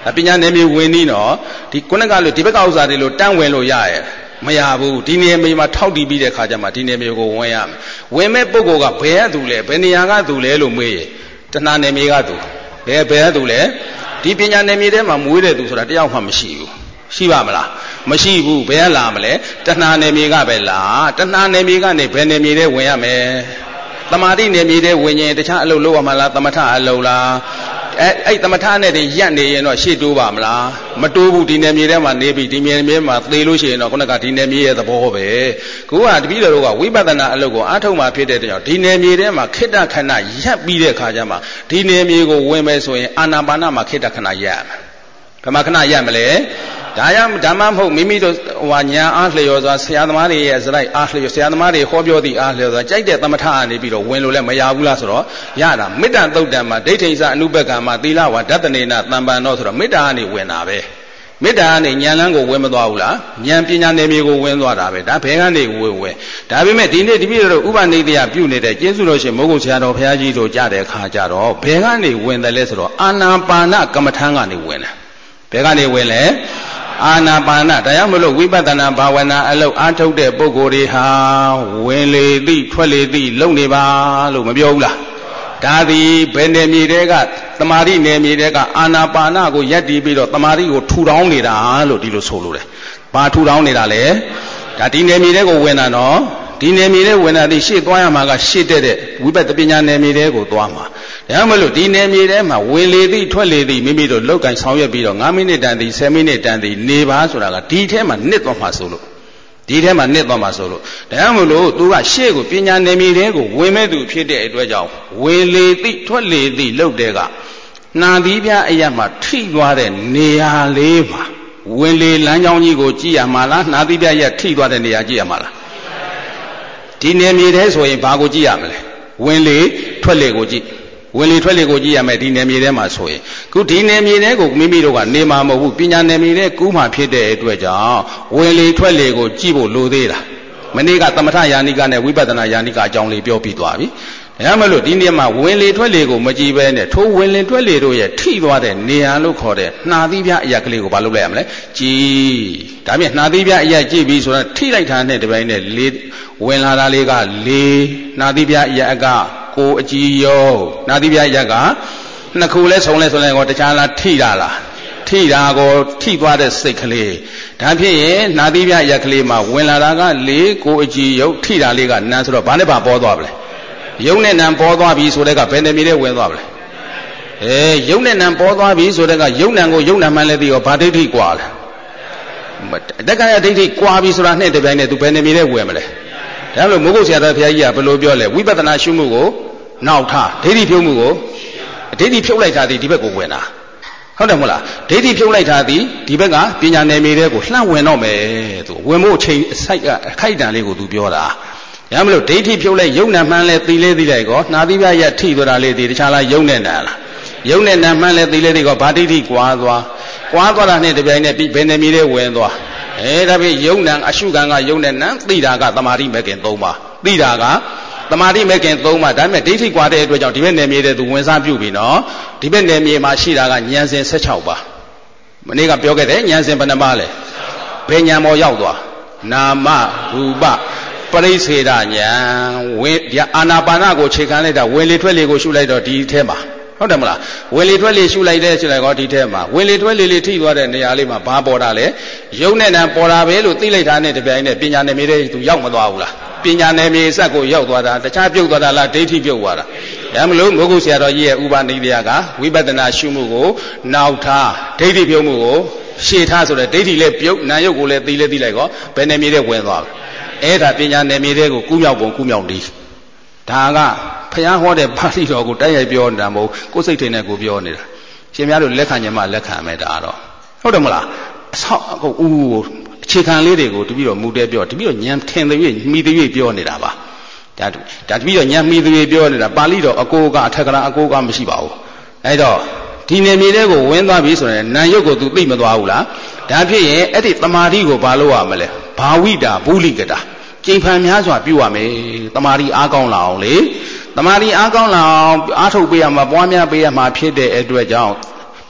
ပညာနယ်မြေဝင်နေတော့ဒီခုနကလို့ဒီဘက်ကဥစ္စာတွေလို့တန်းဝင်လို့ရရဲ့မရဘူးဒီနယ်မြေမှာထောက်တည်ပြီးတဲ့ခါကျမှဒီနယ်မြေကိုဝင်ရမယ်ဝင်မဲ့ပုဂ္ဂိုလ်ကဘယ်ကသူလဲဘယ်နေရာကသူလဲလို့မေးရင်တဏှာနယ်မြေကသူဘယ်ကသူလဲဒီပညာနယ်မြေထဲမှာမွေးတဲ့သူဆိုတာတယောက်မှမရှိဘူးရှိပါမလားမရှိဘူးဘယ်ကလာမလဲတဏှာနယ်မြေကပဲလားတဏှာနယ်မြေကနေဘယ်နယ်မြေထဲဝင်ရမယ်သမာဓိနယ်မြေထဲဝင်ရင်တခြားအလုပ်လုပ်ရမှာလားသမထအလုပ်လားအဲ့သမထနဲ့တင်ရက်နေရင်တော့ရှေ့တိုးပါမလားမတိုးဘူးဒီနယ်မြေထဲမှာနေပြီးဒီနယ်မြေမှာသေလို့ရှိရင်တော့ခုနကဒီနယ်မြေရဲ့သဘောပဲခုကတပည့်တော်တို့ကဝိပဿနာအလုပ်ကိုအားထုတ်မှဖြစ်တဲ့ကြောင့်ဒီနယ်မြေထဲမှာခိတ္တခဏရက်ပြီးတဲ့ခါကျမှဒီနယ်မြေကိုဝင်မယ်ဆိုရင်အာနာပါနမှာခိတ္တခဏရက်ဘယ်မှာခဏရက်မလဲဒါရဓမ္မမဟုတ်မိမိတို့ညာအားလျော်စွာဆရာသမားတွေရဲ့စရိုက်အားလျော်ဆရာသမားတွေဟောပြောသည့်အားလျော်စွာကြိုက်တဲ့သမထအနေပြီးတော့ဝင်လို့လည်းမရဘူးလားဆိုတော့ရတာမေတ္တာသုတ်တံမှာဒိဋ္ဌိစအနုပက္ခမှာသီလဝါဒတနေနာတမ္ပန်တော့ဆိုတော့မေတ္တာကနေဝင်တာပဲမေတ္တာကနေဉာဏ်လန်းကိုဝင်မသွားဘူးလားဉာဏ်ပညာနယ်မြေကိုဝင်သွားတာပဲဒါဘယ်ကနေဝင်ဒါပေမဲ့ဒီနေ့တပည့်တော်ဥပနိဒေယပြုနေတဲ့ကျေးဇူးတော်ရှင်မိုးကုတ်ဆရာတော်ဘုရားကြီးတို့ကြားတဲ့အခါကျတော့ဘယ်ကနေဝင်တယ်လဲဆိုတော့အာနာပါနကမ္မထံကနေဝင်တယ်ဘယ်ကနေဝင်လဲအာနာပါနတရားမလို့ဝိပဿနာဘာဝနာအလုပ်အားထုတ်တဲ့ပုဂ္ဂိုလ်တွေဟာဝင်လေသိထွက်လေသိလုံနေပါလို့မပြောဘူးလားဒါသည်ဘယ်နယ်မြေတွေကသမာဓိနယ်မြေတွေကအာနာပါနကိုယက်တည်ပြီးတော့သမာဓိကိုထူထောင်နေတာလို့ဒီလိုဆိုလို့တယ်ဘာထူထောင်နေတာလဲဒါဒီနယ်မြေတွေကိုဝင်တာနော်ဒီနယ်မြေတွေဝင်တာဒီရှေ့သွားရမှာကရှေ့တဲ့ဝိပဿနာပညာနယ်မြေတွေကိုသွားမှာဒါမှမဟုတ်ဒီနယ်မြေထဲမှာဝင်လေသည်ထွက်လေသည်မိမိတို့လောက်ကင်ဆောင်ရွက်ပြီးတော့9မိနစ်တန်သည်10မိနစ်တန်သည်နေပါဆိုတာကဒီထဲမှာနှစ်သွားမှာဆိုလို့ဒီထဲမှာနှစ်သွားမှာဆိုလို့ဒါမှမဟုတ်သူကရှေ့ကိုပညာနယ်မြေတွေကိုဝင်မဲ့သူဖြစ်တဲ့အတွက်ကြောင့်ဝင်လေသည်ထွက်လေသည်လောက်တဲ့ကနှာသီးပြအရက်မှာထိသွားတဲ့နေရာလေးမှာဝင်လေလမ်းကြောင်းကြီးကိုကြည့်ရမှာလားနှာသီးပြရက်ထိသွားတဲ့နေရာကြည့်ရမှာလားဒီနယ်မြေထဲဆိုရင်ဘာကိုကြည့်ရမလဲဝင်လေထွက်လေကိုကြည့်ဝင်လေထွက်လေကိုကြည့်ရမယ်ဒီနယ်မြေထဲမှာဆိုရင်ခုဒီနယ်မြေထဲကိုမိမိတို့ကနေမှာမဟုတ်ဘူးပညာနယ်မြေထဲကူးမှဖြစ်တဲ့အတွက်ကြောင့်ဝင်လေထွက်လေကိုကြည့်ဖို့လိုသေးလားမနေ့ကသမထယာနိကနဲ့ဝိပဿနာယာနိကအကြောင်းလေးပြောပြီးသွားပြီဒါမှမဟုတ်ဒီနေ့မှာဝင်လေထွက်လေကိုမကြည့်ဘဲနဲ့ထိုးဝင်လေထွက်လေတို့ရဲ့ထိသွားတဲ့နေရာလို့ခေါ်တဲ့နှာသီးပြအရက်ကလေးကိုဘာလုပ်လိုက်ရမလဲကြည်ဒါပြင်နှာသီးပြအရက်ကြည့်ပြီးဆိုတော့ထိလိုက်တာနဲ့တပိုင်းနဲ့လေးဝင်လာတာလေးကလေးနှာသီးပြအရက်ကကိုအကြည်ရောနှာသီးပြအရက်ကနှစ်ခုလဲဆုံလဲဆိုရင်တော့တခြားလားထိတာလားထိတာကိုထိသွားတဲ့စိတ်ကလေးဒါဖြစ်ရင်နှာသီးပြအရက်ကလေးမှာဝင်လာတာကလေးကိုအကြည်ရုပ်ထိတာလေးကနန်းဆိုတော့ဘာနဲ့ပါပေါ်သွားပါလဲယုံနဲ့နံပေါ်သွားပြီဆိုတဲ့ကဘယ်နယ်မြေထဲဝင်သွားပါလဲယုံနဲ့နံပေါ်သွားပြီဆိုတဲ့ကယုံနံကိုယုံနံမှန်းလဲသိရောဗာဒိဋ္ဌိကွာလဲတက္ကရာဒိဋ္ဌိကွာပြီဆိုတာနဲ့တပြိုင်နဲ့သူဘယ်နယ်မြေထဲဝင်မလဲဒါလို့မိုးကုတ်ဆရာတော်ဘုရားကြီးကဘယ်လိုပြောလဲဝိပဿနာရှုမှုကိုနောက်ထားဒိဋ္ဌိဖြုတ်မှုကိုဒိဋ္ဌိဖြုတ်လိုက်တာဒီဘက်ကိုဝင်တာဟုတ်တယ်မဟုတ်လားဒိဋ္ဌိဖြုတ်လိုက်တာဒီဘက်ကပညာနယ်မြေထဲကိုလှမ်းဝင်တော့မယ်သူဝင်ဖို့အချိန်အခိုက်တန်လေးကိုသူပြောတာရမလို့ဒိဋ္ဌိဖြုတ်လိုက်ယုံနဲ့မှန်းလဲသိလဲသိလိုက်ကောနှာသီးပြရက်ထိသွားတာလေးဒီတခြားလားယုံနဲ့နာလားယုံနဲ့နာမှန်းလဲသိလဲသိကောဗာဒိဋ္ဌိကွာသွားတာနဲ့တပြိုင်နဲ့ဘယ်နယ်မြေထဲဝင်သွားဒါဖြင့်ယုံနံအရှုခံကယုံနဲ့နံသိတာကသမာဓိမဲ့ခင်3ပါးသိတာကသမာဓိမဲ့ခင်3ပါးဒါပေမဲ့ဒိဋ္ဌိကွာတဲ့အတွက်ကြောင့်ဒီဘက်နယ်မြေထဲသူဝင်စားပြုပြီနော်ဒီဘက်နယ်မြေမှာရှိတာကဉာဏ်စဉ်16ပါးမနေ့ကပြောခဲ့တယ်ဉာဏ်စဉ်ဘယ်နှပါးလဲဘယ်ဉာဏ်ပေါ်ရောက်သွားနာမရူပပရိစ္ဆေဒဉာဏ်ဝင်ဒီအာနာပါနကိုခြေခံလိုက်တာဝင်လေထွက်လေကိုရှုလိုက်တော့ဒီထဲမှာဟုတ်တယ်မလားဝင်လေထွက်လေရှုလိုက်တဲ့ရှုလိုက်တော့ဒီထဲမှာဝင်လေထွက်လေလေးထိသွားတဲ့နေရာလေးမှာဘာပေါ်တာလဲယုံနဲ့နံပေါ်တာပဲလို့သိလိုက်တာနဲ့တပြိုင်နဲ့ပညာနယ်မြေတွေသူရောက်မသွားဘူးလားပညာနယ်မြေစက်ကိုရောက်သွားတာတခြားပြုတ်သွားတာလားဒိဋ္ဌိပြုတ်သွားတာဒါမလို့မိုးကုတ်ဆရာတော်ကြီးရဲ့ဥပနိဒေယကဝိပဿနာရှုမှုကိုနောက်ထားဒိဋ္ဌိပြုတ်မှုကိုရှေ့ထားဆိုတဲ့ဒိဋ္ဌိလည်းပြုတ်နာယုတ်ကိုလည်းသိလဲသိလိုက်ကောဘယ်နယ်မြေတွေဝင်သွားလဲဒါပညာနယ်မြေတွေကိုကူးမြောက်ပုံကူးမြောက်နည်းဒါကဖျားဟောတဲ့ပါဠိတော်ကိုတိုက်ရိုက်ပြောနေတာမဟုတ်ကိုယ်စိတ်ထင်နဲ့ကိုပြောနေတာရှင်များတို့လက်ခံကြမှာလက်ခံမယ်ဒါတော့ဟုတ်တယ်မလားအဆောက်အဦအခြေခံလေးတွေကိုတပည့်တော်မူတဲ့ပြောတပည့်တော်ဉာဏ်ထင်တဲ့၍မိတဲ့၍ပြောနေတာပါဒါတပည့်တော်ဉာဏ်မိတဲ့၍ပြောနေတာပါဠိတော်အကိုကအထက်ကရာအကိုကမရှိပါဘူးအဲဒါဒီနယ်မြေတွေကိုဝင်သွားပြီဆိုရင်နာယုတ်ကိုသူသိမသွားဘူးလားဒါဖြစ်ရင်အဲ့ဒီတမာတိကိုဘာလို့ရမလဲဘာဝိတာဘူလိကတာကျင့်ဖန်များစွာပြုရမယ်တမာတိအားကောင်းလာအောင်လေတမာတိအားကောင်းလာအောင်အားထုတ်ပေးရမှာပွားများပေးရမှာဖြစ်တဲ့အတွက်ကြောင့်ပ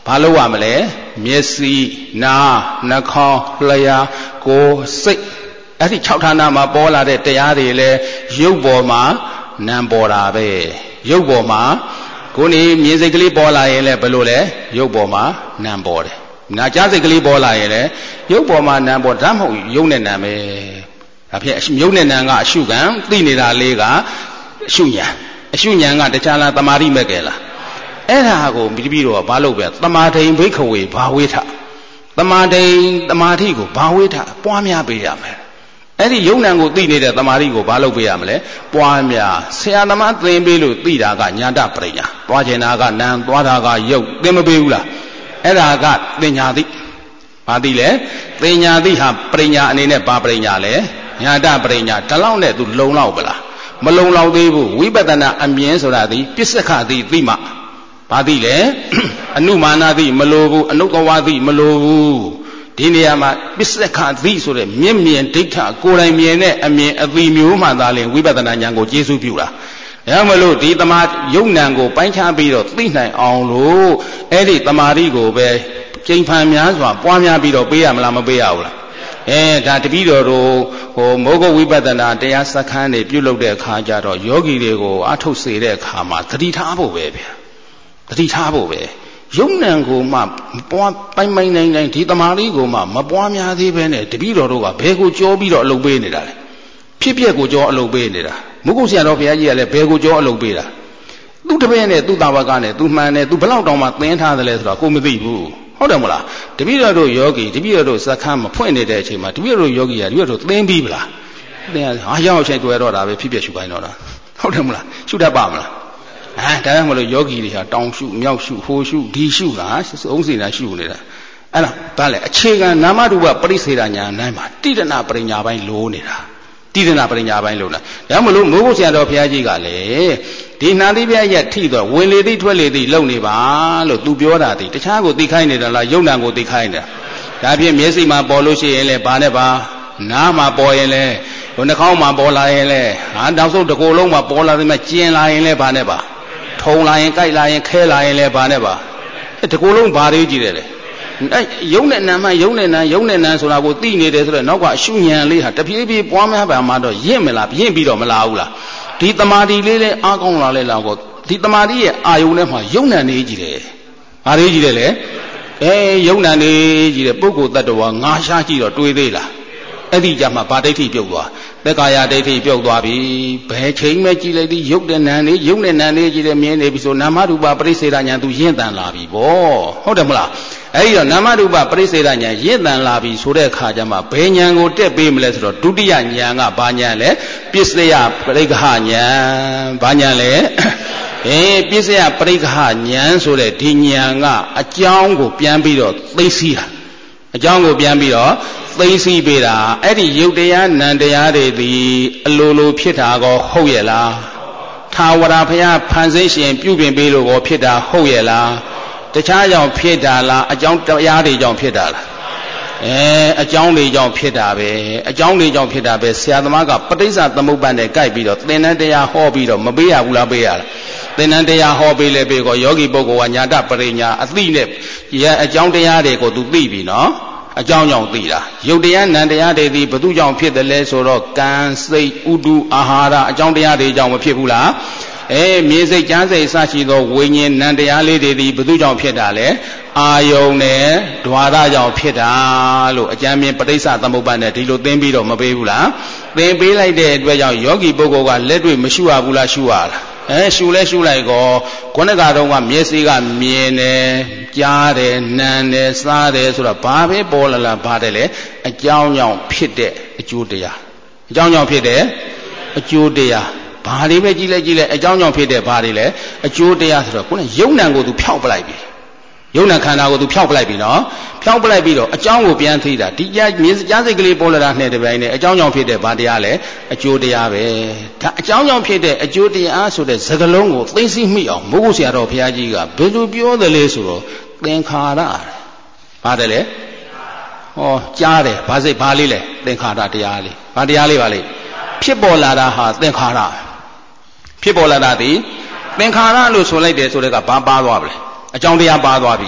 ဘာလို့ရမလဲမျက်စိနားနှာခေါင်းလျှာကိုယ်စိတ်အဲ့ဒီ6ဌာနမှာပေါ်လာတဲ့တရားတွေလဲရုပ်ပေါ်မှာနာမ်ပေါ်တာပဲရုပ်ပေါ်မှာကိုယ်နေမြင်စိတ်ကလေးပေါ်လာရင်လဲဘယ်လိုလဲရုပ်ပေါ်မှာနာမ်ပေါ်တယ်နာကြားစိတ်ကလေးပေါ်လာရင်လဲရုပ်ပေါ်မှာနာမ်ပေါ်ဒါမှမဟုတ်ရုပ်နဲ့နာမ်ပဲဒါဖြင့်ရုပ်နဲ့နာမ်ကအရှုခံသိနေတာလေးကအရှုဉာဏ်ကတခြားလားတမာတိမဲ့ကဲလားအဲ့ဒါကိုပြီးတော့ဘာလို့ပဲတမာဒိန်ဘိက္ခဝေဘာဝေထတမာဒိန်တမာတိကိုဘာဝေထပွားများပေးရမယ်အဲ့ဒီယုံ nant ကိုသိနေတဲ့တမာတိကိုဘာလုပ်ပေးရမလဲပွားများဆရာသမားသင်ပေးလို့သိတာကညာတပရိညာသွားကျင်တာကနံသွားတာကယုတ်သင်မပေးဘူးလားအဲ့ဒါကသင်ညာတိဘာတိလဲသင်ညာတိဟာပရိညာအနေနဲ့ဘာပရိညာလဲညာတပရိညာဒီလောက်နဲ့သူလုံလောက်ပလားမလုံလောက်သေးဘူးဝိပဿနာအမြင်ဆိုတာဒီပစ္စခတိသိမှဘာတိလဲအနုမာနတိမလိုဘူးအနုကဝတိမလိုဘူးဒီနေရာမှာပစ္စခတိဆိုတဲ့မြင့်မြင်ဒိဋ္ဌကိုယ်တိုင်မြင်တဲ့အမြင်အသိမျိုးမှသာလျှင်ဝိပဿနာဉာဏ်ကိုကျေစုပြုတာဒါမှမလို့ဒီတမာယုံ nant ကိုပိုင်းခြားပြီးတော့သိနိုင်အောင်လို့အဲ့ဒီတမာတိကိုပဲကျိန်ဖန်များစွာပွားများပြီးတော့ပေးရမလားမပေးရဘူးလားဒါတပည့်တော်တို့မောဂဝိပဿနာတရားစခန်းတွေပြုလုပ်တဲ့အခါကျတော့ယောဂီတွေကိုအထုတ်စေတဲ့အခါမှာသတိထားဖို့ပဲဗျာသတိထားဖို့ပဲယုံ nant ကိုမှပွားပိုင်းနိုင်ဒီတမာတိကိုမှမပွားများသေးပဲနဲ့တပည့်တော်တို့ကဘယ်ကိုကြောပြီးတော့အလုပ်ပေးနေတာလဲဖြစ်ပျက်ကိုကြောအလုပ်ပေးနေတာမုဂုဆရာတော်ဘုရားကြီးကလည်းဘယ်ကိုကြောအလုပ်ပေးတာသူတပည့်နဲ့သူတာဝကနဲ့သူမှန်တယ်သူဘလောက်တောင်မှသင်ထားတယ်လဲဆိုတော့ကိုမသိဘူးဟုတ်တယ်မလားတပည့်တော်တို့ယောဂီတပည့်တော်တို့စခန်းမဖွင့်နေတဲ့အချိန်မှာတပည့်တော်တို့ယောဂီကတပည့်တော်သင်ပြီးဗလားသင်ဟာရောက်ချင်းတွေ့တော့တာပဲဖြစ်ပျက်ရှုခိုင်းတော့တာဟုတ်တယ်မလားရှုတတ်ပါမလားဒါကြောင့်မလို့ယောဂီတွေဟာတောင်ရှုမြောက်ရှုဟိုရှုဒီရှုတာအုံးစင်တာရှုနေတာအဲ့ဒါဒါလေအခြေခံနာမရူပပရိစေဒညာနိုင်မှာတိရဏပရိညာပိုင်းလိုနေတာတိရဏပရိညာပိုင်းလိုတာဒါကြောင့်မလို့မိုးဘုဆရာတော်ဘုရားကြီးကလည်းဒီနှာသီးပြရဲ့ထိတော့ဝင်လေသည်ထွက်လေသည်လုံနေပါလို့သူပြောတာဒီတခြားကိုသိခိုင်းနေတာလားယုံ nant ကိုသိခိုင်းနေတာဒါဖြင့်မျက်စိမှာပေါ်လို့ရှိရင်လည်းဘာနဲ့ပါနားမှာပေါ်ရင်လည်းဟိုနှာခေါင်းမှာပေါ်လာရင်လည်းနောက်ဆုံးတစ်ကိုယ်လုံးမှာပေါ်လာသည်မှာကျင်လာရင်လည်းဘာနဲ့ပါထုံလာရင်ကြိုက်လာရင်ခဲလာရင်လည်းဘာနဲ့ပါတကူလုံးဘာတွေကြည့်တယ်လေအဲ့ယုံနဲ့နံမှယုံနဲ့နံဆိုတာကိုသိနေတယ်ဆိုတော့နောက်ကအရှုဉဏ်လေးဟာတဖြည်းဖြည်းပွားများပါမှတော့ရင့်မလားရင့်ပြီးတော့မလားဘူးလားဒီတမာတိလေးလည်းအားကောင်းလာလဲလောက်ကိုဒီတမာတိရဲ့အာယုန်ထဲမှာယုံ nant နေကြည့်တယ်ဘာတွေကြည့်တယ်လဲယုံ nant နေကြည့်တယ်ပုဂ္ဂိုလ်တ attva ငါရှားကြည့်တော့တွေးသေးလားအဲ့ဒီကြမှာဗာဒိဋ္ဌိပြုတ်သွားသက္ကာယဒိဋ္ဌိပြုတ်သွားပြီဘယ်ချိန်မှကြည့်လိုက်သည်ယုတ်တဲ့နံနေယုတ်နဲ့နံနေကြည့်တယ်မြင်နေပြီဆိုနာမရူပပရိစ္ဆေဒဉာဏ်သူရင့်တန်လာပြီဗောဟုတ်တယ်မလားအဲ့ဒီတော့နာမရူပပရိစ္ဆေဒဉာဏ်ရင့်တန်လာပြီဆိုတဲ့အခါကျမှဘယ်ဉာဏ်ကိုတက်ပေးမလဲဆိုတော့ဒုတိယဉာဏ်ကဘာဉာဏ်လဲပစ္စယပရိက္ခဉာဏ်ဘာဉာဏ်လဲပစ္စယပရိက္ခဉာဏ်ဆိုတဲ့ဒီဉာဏ်ကအကြောင်းကိုပြန်ပြီးတော့သိသိတာအကြောင်းကိုပြန်ပြီးတော့သိသိပေးတာအဲ့ဒီယုတ်တရားနံတရားတွေသည်အလိုလိုဖြစ်တာကောဟုတ်ရဲ့လားထာဝရဘုရားဖန်ဆင်းရှင်ပြုပြင်ပေးလို့ကောဖြစ်တာဟုတ်ရဲ့လားတခြားကြောင့်ဖြစ်တာလားအကြောင်းတရားတွေကြောင့်ဖြစ်တာလားအကြောင်းတွေကြောင့်ဖြစ်တာပဲအကြောင်းတွေကြောင့်ဖြစ်တာပဲဆရာသမားကပဋိစ္စသမုပ္ပါဒ်နဲ့ကြိုက်ပြီးတော့သင်္นานတရားဟောပြီးတော့မပေးရဘူးလားပေးရလားသင်္นานတရားဟောပေးလဲပေးကောယောဂီပုဂ္ဂိုလ်ကညာတပရိညာအသိနဲ့အကြောင်းတရားတွေကိုသူသိပြီနော်အကြောင်းကြောင့်သိတာယုတ်တရားနံတရားတွေဒီဘသူကြောင့်ဖြစ်တယ်လဲဆိုတော့ကံစိတ်ဥဒုအာဟာရအကြောင်းတရားတွေကြောင့်မဖြစ်ဘူးလားမြေစိတ်ကြားစိတ်အစရှိသောဝိညာဉ်နံတရားလေးတွေဒီဘသူကြောင့်ဖြစ်တာလဲအာယုန်နဲ့ဓဝါရကြောင့်ဖြစ်တာလို့အကျမ်းမြင်ပဋိစ္စသမုပ္ပါဒ်နဲ့ဒီလိုသင်ပြီးတော့မပေးဘူးလားသင်ပေးလိုက်တဲ့အတွက်ကြောင့်ယောဂီပုဂ္ဂိုလ်ကလက်တွေ့မရှုရဘူးလားရှုရလားရှုလဲရှုလိုက်ကောခုနကတော့မျက်စိကမြင်တယ်ကြားတယ်နံတယ်စားတယ်ဆိုတော့ဘာပဲပေါ်လာလားဘာတယ်လဲအကြောင်းကြောင့်ဖြစ်တဲ့အကျိုးတရားအကြောင်းကြောင့်ဖြစ်တဲ့အကျိုးတရားဘာတွေပဲကြည့်လိုက်အကြောင်းကြောင့်ဖြစ်တဲ့ဘာတွေလဲအကျိုးတရားဆိုတော့ခုနယုံ nant ကိုသူဖျောက်ပလိုက်ပြီယုံ nant ခန္ဓာကိုသူဖျောက်ပလိုက်ပြီနော်ဖျောက်ပလိုက်ပြီးတော့အကြောင်းကိုပြန်သိတာဒီကြားစိတ်ကလေးပေါ်လာတာနဲ့တပြိုင်နက်အကြောင်းကြောင့်ဖြစ်တဲ့ဘာတရားလဲအကျိုးတရားပဲဒါအကြောင်းကြောင့်ဖြစ်တဲ့အကျိုးတရားဆိုတဲ့စကားလုံးကိုသိသိမိအောင်မိုးကုဆရာတော်ဘုရားကြီးကဘယ်လိုပြောတယ်လဲဆိုတော့သင်္ခါရပါတယ်လေဟောကြားတယ်ဘာစိတ်ဘာလေးလဲသင်္ခါရတရားလေးဘာတရားလေးပါလေဖြစ်ပေါ်လာတာဟာသင်္ခါရဖြစ်ပေါ်လာတာဒီသင်္ခါရလို့ဆိုလိုက်တယ်ဆိုတဲ့ကဘာပါသွားပြီအကြောင်းတရားပါသွားပြီ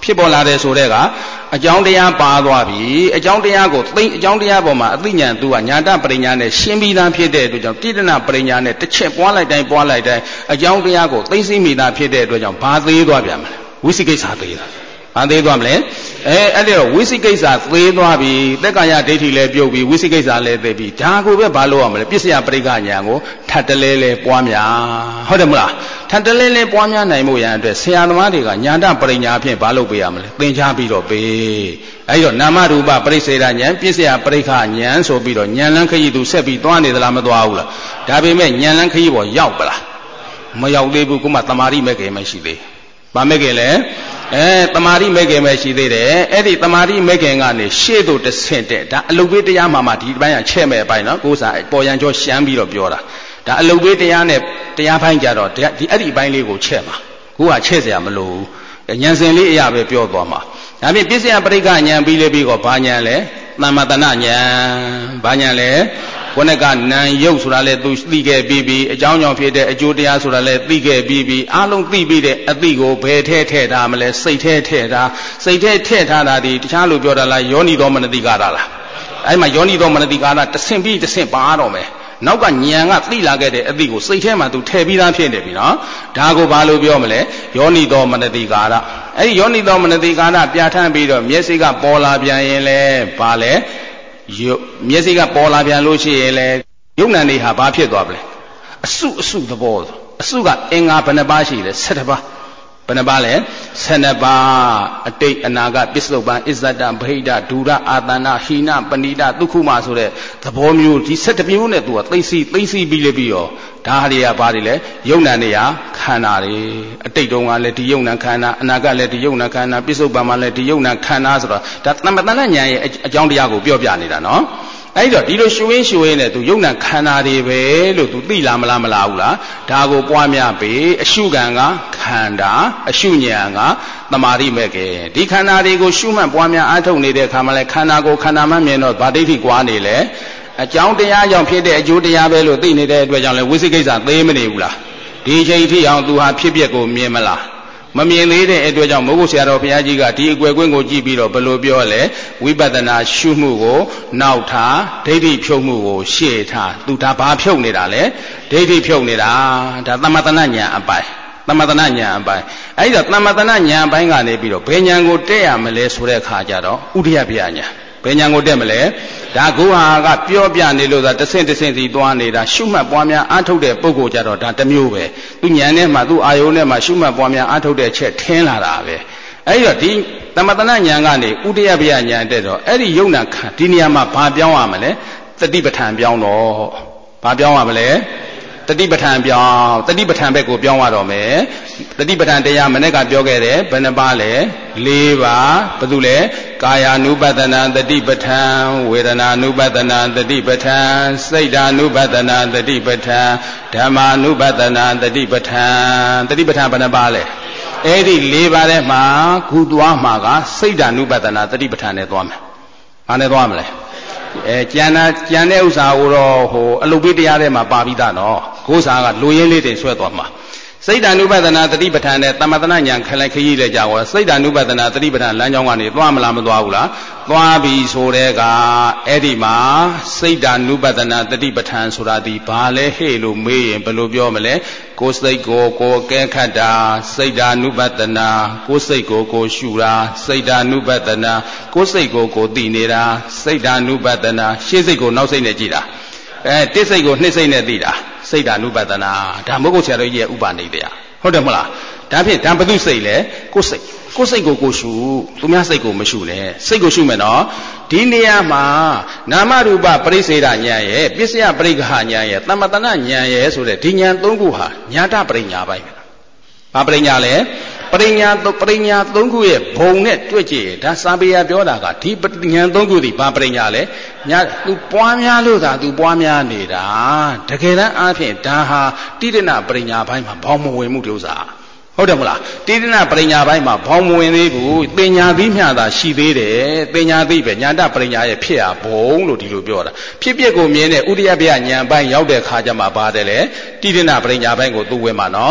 ဖြစ်ပေါ်လာတဲ့ဆိုတဲ့ကအကြောင်းတရားပါသွားပြီအကြောင်းတရားကိုသိအကြောင်းတရားပေါ်မှာအသိဉာဏ်သူကညာတပရိညာနဲ့ရှင်းပြီးသားဖြစ်တဲ့အတွက်ကြောင့်တိတ္တနာပရိညာနဲ့တစ်ချက်ပွားလိုက်တိုင်းအကြောင်းတရားကိုသိသိမိသားဖြစ်တဲ့အတွက်ကြောင့်ဘာသေးသွားပြန်မလဲဝိသိကိစ္စသေးတာဘာသေးသွားမလဲအဲ့ဒီတော့ဝိသိကိစ္စသေးသွားပြီတက္ကရာဒိဋ္ဌိလည်းပြုတ်ပြီဝိသိကိစ္စလည်းသိပြီဒါကိုပဲဘာလို့ရမလဲပစ္စယပရိက္ခဉာဏ်ကိုထပ်တလဲလဲပွားများဟုတ်တယ်မလားထပ်တလဲလဲပွားများနိုင်မှုရန်အတွက်ဆရာသမားတွေကညာတပရိညာဖြင့်ဘာလို့ပေးရမလဲသင်ကြားပြီးတော့ပေးအဲ့ဒီတော့နာမရူပပရိစ္ဆေဒဉာဏ်ပစ္စယပရိက္ခဉာဏ်ဆိုပြီးတော့ဉာဏ်လန်းခရီးသူဆက်ပြီးသွားနေသလားမသွားဘူးလားဒါပေမဲ့ဉာဏ်လန်းခရီးပေါ်ရောက်ပလားမရောက်သေးဘူးကိုမှတမာရိမဲ့ခင်မရှိသေးဘာမဲ့ခင်လဲတမာရိမဲ့ခင်ပဲရှိသေးတယ်အဲ့ဒီတမာရိမဲ့ခင်ကနေရှေ့သို့တစ်ဆင့်တဲ့ဒါအလုတ်ပေးတရားမှာဒီပိုင်းကချဲ့မဲ့အပိုင်းနော်ကိုယ်စားပေါ်ရန်ကျော်ရှမ်းပြီးတော့ပြောတာဒါအလုတ်ပေးတရားနဲ့တရားပိုင်းကြတော့ဒီအဲ့ဒီအပိုင်းလေးကိုချဲ့မှာကိုကချဲ့เสียမလို့ဉာဏ်စဉ်လေးအရာပဲပြောသွားမှာဒါဖြင့်ပစ္စယပရိက္ခဉာဏ်ပြီးလေပြီးတော့ဘာဉာဏ်လဲသမ္မတနာဉာဏ်ဘာဉာဏ်လဲကိုယ်နဲ့ကနာယုတ်ဆိုတာလဲသူသိခဲ့ပြီးပြီအကြောင်းကြောင့်ဖြစ်တဲ့အကျိုးတရားဆိုတာလဲသိခဲ့ပြီးပြီအလုံးသိပြီးတဲ့အသိကိုဘယ်ထဲထည့်ထားမလဲစိတ်ထဲထည့်ထားစိတ်ထဲထည့်ထားတာဒီတခြားလို့ပြောတာလားယောနိသောမနတိကာရလားအဲ့မှာယောနိသောမနတိကာရတဆင့်ပြီးတဆင့်ပါတော့မယ်နောက်ကဉာဏ်ကသိလာခဲ့တဲ့အသိကိုစိတ်ထဲမှာသူထည့်ပြီးသားဖြစ်နေပြီနော်ဒါကိုဘာလို့ပြောမလဲယောနိသောမနတိကာရအဲ့ဒီယောနိသောမနတိကာရပြဋ္ဌာန်းပြီးတော့မျက်စိကပေါ်လာပြန်ရင်လဲဘာလဲမျက်စိကပေါ်လာပြန်လို့ရှိရင်လေယုံနာနေဟာဘာဖြစ်သွားပြီလဲအစုသဘောအစုကအင်္ဂါဘယ်နှပါးရှိလဲ12ပါးဘယ်နှပါးလဲ12ပါးအတိတ်အနာဂတ်ပစ္စုပန်အစ္ဆဒဗဟိတဒူရအာတနာဟိနပဏိတဒုက္ခမဆိုတဲ့သဘောမျိုးဒီ17မျိုးနဲ့သူကသိသိပြီးလေပြီးရောဒါဟာတွေကဘာတွေလဲယုံနာနေဟာခန္ဓာတွေအတိတ်တုန်းကလည်းဒီယုံနာခန္ဓာအနာဂတ်လည်းဒီယုံနာခန္ဓာပစ္စုပန်မှာလည်းဒီယုံနာခန္ဓာဆိုတော့ဒါသမ္ပတနာဉာဏ်ရဲ့အကြောင်းတရားကိုပြောပြနေတာနော်အဲ့တော့ဒီလိုရှုရင်းနဲ့သူယုံနာခန္ဓာတွေပဲလို့သူသိလားမလားဘူးလားဒါကိုပွားများပေအရှုခံကခန္ဓာအရှုဉာဏ်ကသမာဓိမဲ့ကေဒီခန္ဓာတွေကိုရှုမှတ်ပွားများအားထုတ်နေတဲ့အခါမှာလဲခန္ဓာကိုခန္ဓာမှမြင်တော့ဗာဒိဋ္ဌိကွာနေလေအကြောင်းတရားကြောင့်ဖြစ်တဲ့အကျိုးတရားပဲလို့သိနေတဲ့အတွက်ကြောင့်လဲဝိသိကိစ္စသေးမနေဘူးလားဒီချိန်ထိအောင်သူဟာဖြစ်ပျက်ကိုမြင်မလားမမြင်သေးတဲ့အတွက်ကြောင့်မိုးကုတ်ဆရာတော်ဘုရားကြီးကဒီအကွယ်ကွင်းကိုကြည့်ပြီးတော့ဘယ်လိုပြောလဲဝိပဿနာရှုမှုကိုနောက်ထားဒိဋ္ဌိဖြုတ်မှုကိုရှေ့ထားသူဒါဘာဖြုတ်နေတာလဲဒိဋ္ဌိဖြုတ်နေတာဒါသမတနာဉာဏ်အပိုင်းသမတနာဉာဏ်အပိုင်းအဲ့ဒီတော့သမတနာဉာဏ်အပိုင်းကနေပြီးတော့ဘယ်ဉာဏ်ကိုတက်ရမလဲဆိုတဲ့အခါကျတော့ဥဒိယဗျာဉာဏ်ဘယ်ဉာဏ်ကိုတက်မလဲဒါကိုဟာကပြောပြနေလို့သာတဆင့်စီသွားနေတာရှုမှတ်ပွားများအားထုတ်တဲ့ပုဂ္ဂိုလ်ကြတော့ဒါတစ်မျိုးပဲသူဉာဏ်နဲ့မှသူအာယုန်နဲ့မှရှုမှတ်ပွားများအားထုတ်တဲ့ချက်ထင်းလာတာပဲအဲ့ဒီတော့ဒီသမတနာဉာဏ်ကနေဥဒိယဗျာဉာဏ်တက်တော့အဲ့ဒီယုံနာခံဒီနေရာမှာဘာပြောင်းရမလဲတတိပဋ္ဌာန်ပြောင်းတော့ဘာပြောင်းရမလဲတတိပဋ္ဌာန်ပြောင်းတတိပဋ္ဌာန်ဘက်ကိုပြောင်းရတော့မယ်တတိပဋ္ဌာန်တရားမနေ့ကပြောခဲ့တယ်ဘယ်နှပါလဲ4ပါးဘာလို့လဲကာယ ानु ပတနာတတိပဋ္ဌာန်ဝေဒနာ ानु ပတနာတတိပဋ္ဌာန်စိတ်ဓာ ानु ပတနာတတိပဋ္ဌာန်ဓမ္မာ ानु ပတနာတတိပဋ္ဌာန်တတိပဋ္ဌာန်ဘယ်နှပါလဲအဲ့ဒီ4ပါးထဲမှာခုသွားမှာကစိတ်ဓာ ानु ပတနာတတိပဋ္ဌာန်နဲ့သွားမယ်ဘာနဲ့သွားမလဲကျန်တဲ့ဥစ္စာကိုတော့အလုတ်ပေးတရားထဲမှာပါပြီးသားနော်ကိုယ်စားကလူရင်းလေးတင်ဆွဲသွားမှာစိတ်ဓာ ानु ပတနာတတိပဋ္ဌာန်နဲ့သမတနာဉာဏ်ခလိုက်ခရီးလဲကြောစိတ်ဓာ ानु ပတနာတတိပဋ္ဌာန်လမ်းကြောင်းကနေသွားမလားမသွားဘူးလားသွားပြီဆိုတဲ့ကအဲ့ဒီမှာစိတ်ဓာ ानु ပတနာတတိပဋ္ဌာန်ဆိုတာဒီဘာလဲဟဲ့လို့မေးရင်ဘယ်လိုပြောမလဲကိုယ်စိတ်ကိုကဲခတ်တာစိတ်ဓာ ानु ပတနာကိုယ်စိတ်ကိုရှုတာစိတ်ဓာ ानु ပတနာကိုယ်စိတ်ကိုသိနေတာစိတ်ဓာ ानु ပတနာရှေ့စိတ်ကိုနောက်စိတ်နဲ့ကြည့်တာတစ်စိတ်ကိုနှစ်စိတ်နဲ့သိတာစိတ်ဓာ ानु ပတနာဒါမဟုတ်ကိုဆရာတော်ကြီးရဲ့ဥပနိဒေယဟုတ်တယ်မလားဒါဖြင့်ဒါဘု စိတ်လဲကိုယ်စိတ်ကိုရှုသူများစိတ်ကိုမရှုနဲ့စိတ်ကိုရှုမယ်နော်ဒီနေရာမှာနာမရူပပရိစ္ဆေဒဉာဏ်ရဲ့ပစ္စယပရိက္ခဉာဏ်ရဲ့သမတနာဉာဏ်ရဲ့ဆိုတဲ့ဒီဉာဏ်၃ခုဟာညာတပရိညာပိုင်းပဲဘာပရိညာလဲပရိညာ၃ခုရဲ့ဘုံနဲ့တွေ့ကြည့်ဒါစာပေရပြောတာကဒီဉာဏ်၃ခုဒီဘာပရိညာလဲညာသူပွားများလို့သာသူပွားများနေတာတကယ်တမ်းအားဖြင့်ဒါဟာတိရဏပရိညာပိုင်းမှာဘောင်မဝင်မှုဥစ္စာဟုတ်တယ်မလားတိရဏပရိညာပိုင်းမှာဘောင်မဝင်သေးဘူးပညာသိမျှသာရှိသေးတယ်ပညာသိပဲညာတပရိညာရဲ့ဖြစ်ရဘုံလို့ဒီလိုပြောတာဖြစ်ပျက်ကိုမြင်တဲ့ဥဒိယဗျာဉာဏ်ပိုင်းရောက်တဲ့ခါကျမှပါတယ်လေတိရဏပရိညာပိုင်းကိုသူ့ဝင်မှာနော်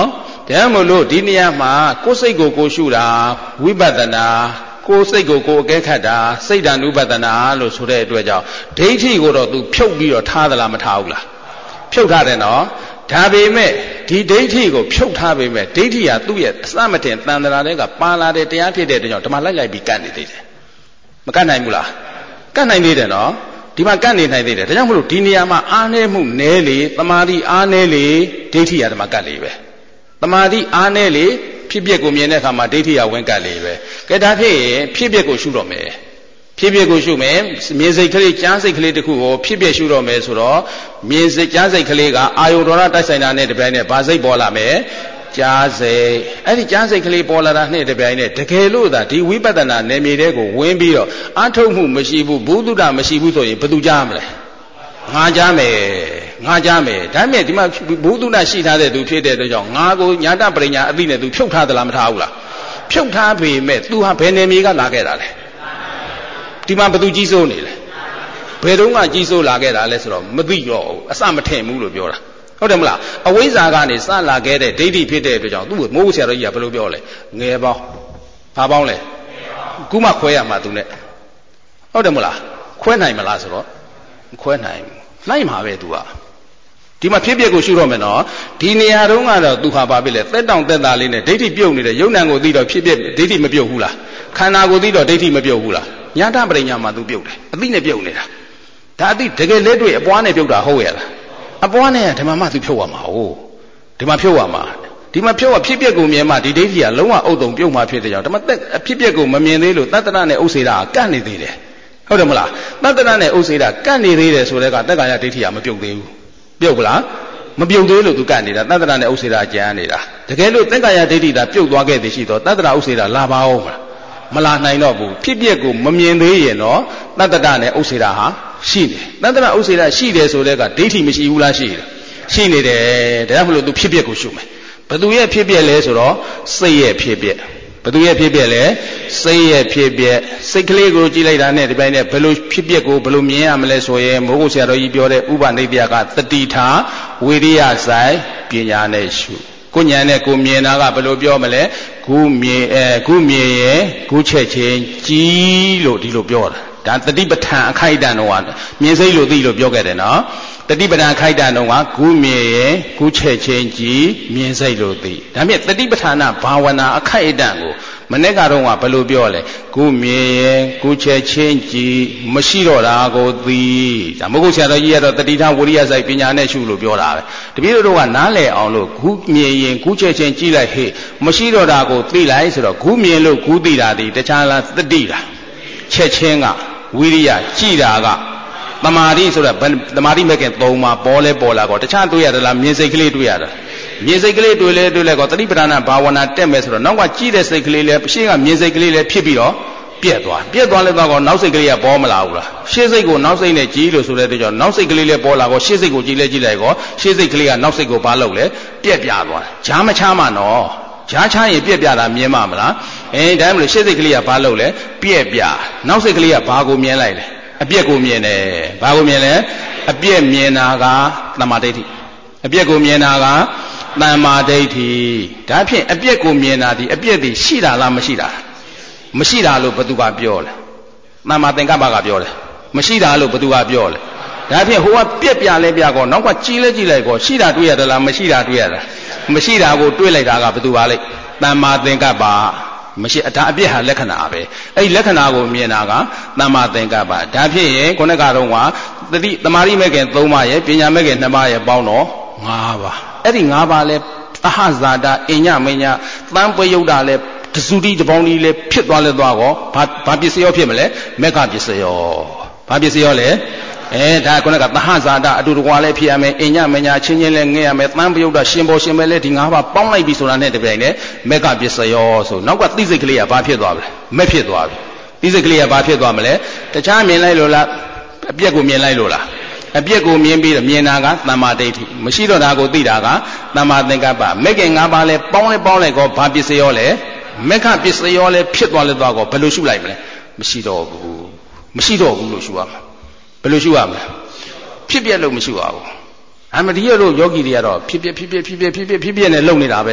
ဒါမို့လို့ဒီနေရာမှာကိုယ်စိတ်ကိုရှုတာဝိပဿနာကိုယ်စိတ်ကိုအကဲခတ်တာစိတ်ဓာနုပဒနာလို့ဆိုတဲ့အတွက်ကြောင့်ဒိဋ္ဌိကိုတော့သူဖြုတ်ပြီးတော့ထားသလားမထားဘူးလားဖြုတ်ထားတယ်နော်ဒါပေမဲ့ဒီဒိဋ္ဌိကိုဖြုတ်ထားပေမဲ့ဒိဋ္ဌိဟာသူ့ရဲ့အစမတင်တန်တရာတွေကပါလာတဲ့တရားဖြစ်တဲ့အတွက်ကြောင့်ဓမ္မလိုက်ပြီးကတ်နေသေးတယ်မကတ်နိုင်ဘူးလားကတ်နိုင်သေးတယ်နော်ဒီမှာကတ်နေနိုင်သေးတယ်ဒါကြောင့်မလို့ဒီနေရာမှာအားနည်းမှုနည်းလေတမာတိအားနည်းလေဒိဋ္ဌိကဓမ္မကတ်လေပဲတမာတိအားနည်းလေဖြစ်ပျက်ကိုမြင်တဲ့အခါမှာဒိဋ္ဌိကဝင်ကတ်လေပဲကဲဒါဖြစ်ရင်ဖြစ်ပျက်ကိုရှုတော့မယ်ဖြစ်ပျက်ကိုရှုမယ်မြင်စိတ်ကလေးကြားစိတ်ကလေးတစ်ခုကိုဖြစ်ပျက်ရှုတော့မယ်ဆိုတော့မြင်စိတ်ကြားစိတ်ကလေးကအာယုဒေါရတိုက်ဆိုင်တာနဲ့တပြိုင်နက်ဘာစိတ်ပေါ်လာမယ်ကြားစိတ်အဲ့ဒီကြားစိတ်ကလေးပေါ်လာတာနဲ့တပြိုင်နက်တကယ်လို့သာဒီဝိပဿနာနယ်မြေတဲ့ကိုဝင်ပြီးတော့အထုတ်မှုမရှိဘူးဘုဒ္ဓတာမရှိဘူးဆိုရင်ဘယ်သူကြားမလဲငါကြားမယ်ဒါမဲ့ဒီမှာဘုဒ္ဓနာရှိထားတဲ့သူဖြစ်တဲ့အတွက်ကြောင့်ငါကိုညာတပရိညာအသိနဲ့သူဖြုတ်ထားသလားမထားဘူးလားဖြုတ်ထားပေမဲ့ तू ဟာဘယ်နယ်မြေကလာခဲ့တာလဲဒီမှာဘသူကြီးစိုးနေလဲဘယ်တော့မှကြီးစိုးလာခဲ့တာလဲဆိုတော့မသိတော့ဘူးအစမထင်ဘူးလို့ပြောတာဟုတ်တယ်မလားအဝိဇ္ဇာကနေစလာခဲ့တဲ့ဒိဋ္ဌိဖြစ်တဲ့အတွက်ကြောင့်သူ့ကိုမိုးဆရာတော်ကြီးကဘယ်လိုပြောလဲငယ်ပေါင်းဘာပေါင်းလဲခုမှခွဲရမှာသူနဲ့ဟုတ်တယ်မလားခွဲနိုင်မလားဆိုတော့မခွဲနိုင်ဘူးနိုင်မှာပဲသူကဒီမှာဖြစ်ပျက်ကိုရှုတော့မယ်နော်ဒီနေရာတုန်းကတော့သူဟာပါပြီလေသက်တောင့်သက်သာလေးနဲ့ဒိဋ္ဌိပြုတ်နေတဲ့ယုံ nant ကိုသိတော့ဖြစ်ပျက်ဒိဋ္ဌိမပြုတ်ဘူးလားခန္ဓာကိုသိတော့ဒိဋ္ဌိမပြုတ်ဘူးလားညာတပရိညာမှာသူပြုတ်တယ်အသိနဲ့ပြုတ်နေတာဒါအသိတကယ်လက်တွေ့အပွားနဲ့ပြုတ်တာဟုတ်ရဲ့လားအပွားနဲ့ဓမ္မမှသူဖြုတ်ရမှာဟုတ်ဒီမှာဖြုတ်ရမှာဒီမှာဖြုတ်ရဖြစ်ပျက်ကိုမြင်မှဒီဒိဋ္ဌိကလုံးဝအုပ်တုံပြုတ်မှဖြစ်တဲ့ကြောင့်ဓမ္မသက်အဖြစ်ပျက်ကိုမမြင်သေးလို့တတ္တရနဲ့ဥစ္စေတာကန့်နေသေးတယ်ဟုတ်တယ်မလားတတ္တရနဲ့ဥစ္စေတာကန့်နေသေးတယ်ဆိုတဲ့ကတက္ကာယဒိဋ္ဌိကမပြုတ်သေးဘူးပြုတ်ကလားမပြုတ်သေးလို့သူကန့်နေတာတတ္တရနဲ့ဥစ္စေတာကြံနေတာတကယ်လို့တက္ကာယဒိဋ္ဌိသာပြုတ်သွားခဲ့သည်ရှိတော့တတ္တရဥစ္စေတာလာပါဦးမလာနိုင်တော့ဘူးဖြစ်ပျက်ကိုမမြင်သေးရင်တော့တတ္တရနဲ့ဥစ္စေတာဟာရှိတယ်တတ္တရဥစ္စေတာရှိတယ်ဆိုတဲ့ကဒိဋ္ဌိမရှိဘူးလားရှိနေတယ်ဒါကြောင့်မလို့သူဖြစ်ပျက်ကိုရှုမယ်ဘသူရဲ့ဖြစ်ပျက်လဲဆိုတော့စိတ်ရဲ့ဖြစ်ပျက်ဘသူရဲ့ဖြစ်ပျက်လဲစိတ်ရဲ့ဖြစ်ပျက်စိတ်ကလေးကိုကြည့်လိုက်တာနဲ့ဒီပိုင်းနဲ့ဘယ်လိုဖြစ်ပျက်ကိုဘယ်လိုမြင်ရမလဲဆိုရင်မိုးကုတ်ဆရာတော်ကြီးပြောတဲ့ဥပနိဒယကတတိထာဝိရိယဆိုင်ပညာနဲ့ရှုကိုဉာဏ်နဲ့ကိုမြင်တာကဘယ်လိုပြောမလဲခုမြင်ရင်ခုချက်ချင်းကြီးလို့ဒီလိုပြောတာဒါတတိပဋ္ဌာန်အခိုက်အတန့်တော့မြင်စိတ်လို့သိလို့ပြောခဲ့တယ်နော်တတိပဋ္ဌာန်အခိုက်အတန့်တော့ခုမြင်ရင်ခုချက်ချင်းကြီးမြင်စိတ်လို့သိဒါမြင်တတိပဋ္ဌာန်ဘာဝနာအခိုက်အတန့်ကိုမနေ့ကတော့ဘယ်လိုပြောလဲခုမြင်ရင်ခုချက်ချင်းကြီးမရှိတော့တာကိုသိဒါမဟုတ်ဆရာတော်ကြီးကတော့တတိထဝိရိယဆိုင်ပညာနဲ့ရှုလို့ပြောတာပဲတပည့်တို့ကနားလည်အောင်လို့ခုမြင်ရင်ခုချက်ချင်းကြီးလိုက်ဟေ့မရှိတော့တာကိုသိလိုက်ဆိုတော့ခုမြင်လို့ခုသိတာဒီတခြားလားတတိလားချက်ချင်းကဝိရိယကြည်တာကသမာဓိဆိုတော့သမာဓိမဲ့ခင်၃ပါးပေါ်လဲပေါ်လာတော့တခြားတွေ့ရတယ်လားမြင်စိတ်ကလေးတွေ့ရတာမြင်စိတ်ကလေးတွေ့လဲကောတတိပဋ္ဌာန်ဘာဝနာတက်မယ်ဆိုတော့နောက်ကကြည်တဲ့စိတ်ကလေးလဲရှေ့ကမြင်စိတ်ကလေးလဲဖြစ်ပြီးတော့ပြက်သွားလဲတော့နောက်စိတ်ကလေးကပေါ်မလာဘူးလားရှေ့စိတ်ကိုနောက်စိတ်နဲ့ကြည်လို့ဆိုတဲ့အတွက်ကြောင့်နောက်စိတ်ကလေးလဲပေါ်လာတော့ရှေ့စိတ်ကိုကြည်လိုက်ကောရှေ့စိတ်ကလေးကနောက်စိတ်ကိုဘာလုပ်လဲပြက်ပြသွားဂျားမချမှာနော်ဂျားချရင်ပြက်ပြတာမြင်မှာမလားဒါမှမဟုတ်ရှေ့စိတ်ကလေးကဘာလုပ်လဲပြက်ပြနောက်စိတ်ကလေးကဘာကိုမြင်လိုက်လဲအပြက်ကိုမြင်တယ်ဘာကိုမြင်လဲအပြက်မြင်တာကတမ္မာဒိဋ္ဌိအပြက်ကိုမြင်တာကတမ္မာဒိဋ္ဌိဒါဖြင့်အပြက်ကိုမြင်တာဒီအပြက်ဒီရှိတာလားမရှိတာလို့ဘသူကပြောလဲတမ္မာသင်္ကပ္ပကပြောတယ်မရှိတာလို့ဘသူကပြောလဲဒါဖြင့်ဟိုကပြက်ပြလဲပြကောနောက်ကကြည်လိုက်ကောရှိတာတွေ့ရသလားမရှိတာတွေ့ရတာမရှိတာကိုတွေ့လိုက်တာကဘသူပါလဲတမ္မာသင်္ကပ္ပမရှိဒါအပြစ်ဟာလက္ခဏာပဲအဲ့ဒီလက္ခဏာကိုမြင်တာကသမ္မာသင်္ကပ္ပဒါဖြစ်ရင်ခုနကတော့တတိသမာဓိမဲ့ခင်3ပါးရဲ့ပညာမဲ့ခင်2ပါးရဲ့ပေါင်းတော့5ပါးအဲ့ဒီ5ပါးလဲသဟဇာတာအညမညာသံပယုတ်တာလဲတစုတိတပေါင်းကြီးလဲဖြစ်သွားလဲသွားကောဘာပစ္စယောဖြစ်မလဲမက္ခပစ္စယောဘာပစ္စယောလဲဒါခုနကသဟဇာတာအတူတကွာလဲဖြစ်ရမယ်အညမညာချင်းချင်းလဲငဲ့ရမယ်သံပယုတ်တာရှင်ပေါ်ရှင်ပဲလဲဒီ5ပါးပေါင်းလိုက်ပြီဆိုတာနဲ့တပြိုင်နဲ့မက္ခပစ္စယောဆိုနောက်ကသိစိတ်ကလေးကဘာဖြစ်သွားပြီမဲ့ဖြစ်သွားပြီသိစိတ်ကလေးကဘာဖြစ်သွားမလဲတခြားမြင်လိုက်လို့လားအပြက်ကိုမြင်လိုက်လို့လားအပြက်ကိုမြင်ပြီးတော့မြင်တာကသမ္မာဒိဋ္ဌိမရှိတော့တာကိုသိတာကသမ္မာသင်္ကပ္ပမဲ့ခင်5ပါးလဲပေါင်းလိုက်ကောဘာပစ္စယောလဲမက္ခပစ္စယောလဲဖြစ်သွားလဲသွားကောဘယ်လိုရှုလိုက်မလဲမရှိတော့ဘူးလို့ရှုရမှာဘယ်လိုရှုရမလဲဖြစ်ပြက်လို့မရှိပါဘူးအမဒီရတို့ယောဂီတွေကတော့ဖြစ်ပြက်နဲ့လုံနေတာပဲ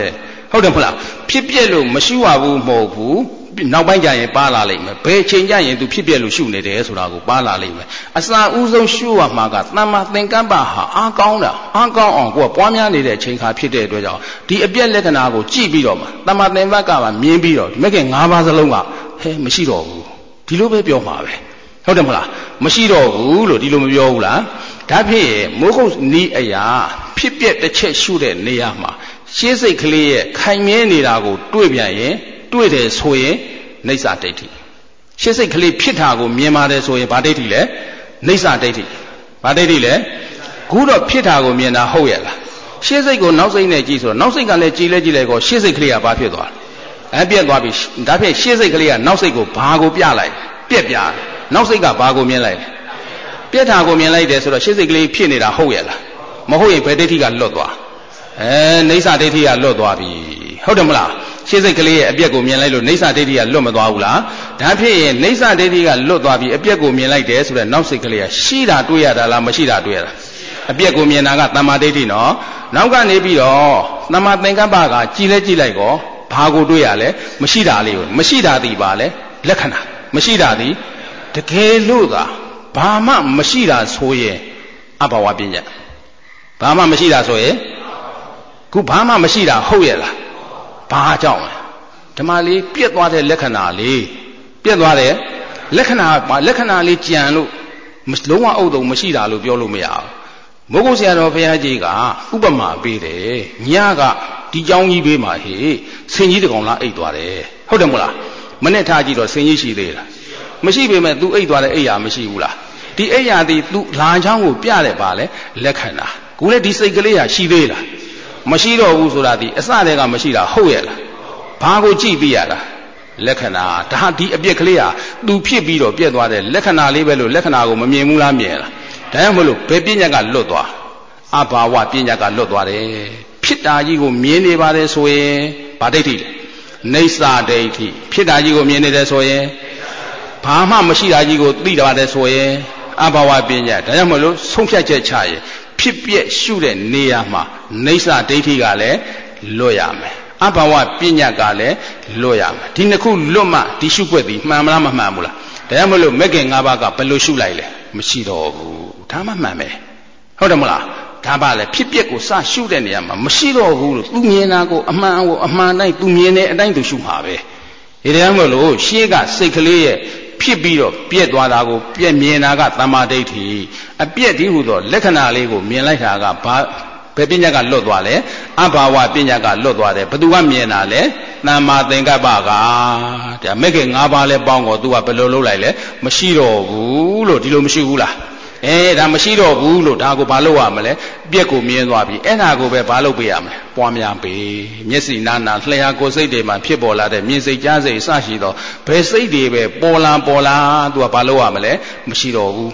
ဟုတ်တယ်မလားဖြစ်ပြက်လို့မရှိဝဘူးမဟုတ်ဘူးနောက်ပိုင်းကျရင်ပါလာလိမ့်မယ်ဘယ်ချိန်ကျရင်သူဖြစ်ပြက်လို့ရှုနေတယ်ဆိုတာကိုပါလာလိမ့်မယ်အစာဥဆုံးရှုရမှာကသမ္မာသင်္ကပ္ပဟာအားကောင်းတာအားကောင်းအောင်ကိုယ်ကပွားများနေတဲ့အချိန်ခါဖြစ်တဲ့အတွက်ကြောင့်ဒီအပြက်လက္ခဏာကိုကြည့်ပြီးတော့မှသမ္မာသင်္ကပ္ပကပါမြင်ပြီးတော့ဒီမဲ့ခင်၅ပါးစလုံးကဟဲမရှိတော့ဘူးဒီလိုပဲပြောမှာပဲဟုတ်တယ်မလားမရှိတော့ဘူးလို့ဒီလိုမပြောဘူးလားဒါဖြစ်မိုးကုတ်နီးအရာဖြစ်ပြက်တစ်ချက်ရှုတဲ့နေရာမှာရှေးစိတ်ကလေးရဲ့ခိုင်မြဲနေတာကိုတွေ့ပြန်ရင်တွေ့တယ်ဆိုရင်နိစ္စဒိဋ္ဌိရှေးစိတ်ကလေးဖြစ်တာကိုမြင်ပါတယ်ဆိုရင်ဘာဒိဋ္ဌိလဲနိစ္စဒိဋ္ဌိဘာဒိဋ္ဌိလဲခုတော့ဖြစ်တာကိုမြင်တာဟုတ်ရဲ့လားရှေးစိတ်ကိုနောက်စိတ်နဲ့ကြည့်ဆိုတော့နောက်စိတ်ကလည်းကြည်လဲကြည်လဲကိုရှေးစိတ်ကလေးကဘာဖြစ်သွားလဲပြက်သွားပြီဒါဖြင့်ရှေးစိတ်ကလေးကနောက်စိတ်ကိုဘာကိုပြလိုက်ပြက်ပြနောက်စိတ်ကဘာကိုမြင်လိုက်ပြက်တာကိုမြင်လိုက်တယ်ဆိုတော့ရှေးစိတ်ကလေးဖြစ်နေတာဟုတ်ရဲ့လားမဟုတ်ရင်ဘယ်ဒိဋ္ဌိကလွတ်သွားနိစ္စဒိဋ္ဌိကလွတ်သွားပြီဟုတ်တယ်မလားရှေးစိတ်ကလေးရဲ့အပြက်ကိုမြင်လိုက်လို့နိစ္စဒိဋ္ဌိကလွတ်မသွားဘူးလားဒါဖြစ်ရင်နိစ္စဒိဋ္ဌိကလွတ်သွားပြီအပြက်ကိုမြင်လိုက်တယ်ဆိုတော့နောက်စိတ်ကလေးကရှိတာတွေ့ရတာလားမရှိတာတွေ့ရတာအပြက်ကိုမြင်တာကသမ္မာဒိဋ္ဌိနော်နောက်ကနေပြီးတော့သမ္မာသင်္ကပ္ပကကြည်လဲကြည်လိုက်ကောဘာကိုတွေ့ရလဲမရှိတာလေးကိုမရှိတာသည်ပါလဲလက္ခဏာမရှိတာသည်တကယ်လို့သာဘာမှမရှိတာဆိုရင်အဘဝပညာဘာမှမရှိတာဆိုရင်ခုဘာမှမရှိတာဟုတ်ရဲ့လားဘာကြောင့်လဲဓမ္မလေးပြက်သွားတဲ့လက္ခဏာလေးပြက်သွားတဲ့လက္ခဏာလေးကြံလို့လုံးဝအုပ်တုံမရှိတာလို့ပြောလို့မရဘူးမိုးကုတ်ဆရာတော်ဘုရားကြီးကဥပမာပေးတယ်ညကဒီเจ้าကြီးပေးမှာဟေ့ဆင်ကြီးတကောင်လားအိတ်သွားတယ်ဟုတ်တယ်မလားမနဲ့ထားကြည့်တော့ဆင်ကြီးရှိသေးလားမရှိပေမဲ့ तू အိတ်သွားတဲ့အိတ်ရာမရှိဘူးလားဒီအိတ်ရာသည် तू လာချောင်းကိုပြတယ်ပါလေလက္ခဏာခုလေဒီစိတ်ကလေးဟာရှိသေးလားမရှိတော့ဘူးဆိုတာဒီအစတည်းကမရှိတာဟုတ်ရဲ့လားဘာကိုကြည့်ပြရတာလက္ခဏာဒါဒီအပြက်ကလေးဟာ तू ဖြစ်ပြီးတော့ပြက်သွားတဲ့လက္ခဏာလေးပဲလို့လက္ခဏာကိုမမြင်ဘူးလားမြင်လားဒါကြောင့်မလို့ဘယ်ပညာကလွတ်သွားအဘာဝပညာကလွတ်သွားတယ်ဖြစ်တာကြီးကိုမြင်နေပါတယ်ဆိုရင်ဘာဒိဋ္ဌိလဲနိစ္စဒိဋ္ဌိဖြစ်တာကြီးကိုမြင်နေတယ်ဆိုရင်ဘာမှမရှိတာကြီးကိုသိတာတယ်ဆိုရင်အဘာဝပညာဒါကြောင့်မလို့ဆုံးဖြတ်ချက်ချရင်ဖြစ်ပြက်ရှုတဲ့နေရာမှာနိစ္စဒိဋ္ဌိကလည်းလွတ်ရမယ်အဘာဝပညာကလည်းလွတ်ရမယ်ဒီနှစ်ခုလွတ်မှဒီရှုွက်သည်မှန်မလားမမှန်ဘူးလားဒါကြောင့်မလို့မဂ္ဂင်၅ပါးကဘယ်လိုရှုလိုက်လဲမရှိတော့ဘူးဒါမှမှန်မယ်ဟုတ်တယ်မလားဒါပါလေဖြစ်ပြက်ကိုစရှုတဲ့နေရာမှာမရှိတော့ဘူးလို့သူမြင်တာကိုအမှန်တိုင်းသူမြင်တဲ့အတိုင်းသူရှုမှာပဲဒီတရားမလို့ရှေးကစိတ်ကလေးရဲ့ဖြစ်ပြီးတော့ပြက်သွားတာကိုပြက်မြင်တာကသမ္မာဒိဋ္ဌိအပြက်ဒီဟုသောလက္ခဏာလေးကိုမြင်လိုက်တာကဘာဘယ်ပညာကလွတ်သွားလဲအဘာဝပညာကလွတ်သွားတယ်ဘသူကမြင်တာလဲသမ္မာသင်္ကပ္ပကဒါမဂ္ဂင်၅ပါးလဲပေါင်းတော့သူကဘယ်လိုလုပ်လိုက်လဲမရှိတော့ဘူးလို့ဒီလိုမရှိဘူးလားဒါမရှိတော့ဘူးလို့ဒါကိုဘာလုပ်ရမလဲပြက်ကိုမြင်သွားပြီအဲ့ဒါကိုပဲဘာလုပ်ပေးရမလဲပွားများပေးမျက်စိနာနာလျှာကိုယ်စိတ်တွေမှာဖြစ်ပေါ်လာတဲ့မြင်စိတ်ကြားစိတ်အစရှိတော့ဘယ်စိတ်တွေပဲပေါ်လာသူကဘာလုပ်ရမလဲမရှိတော့ဘူး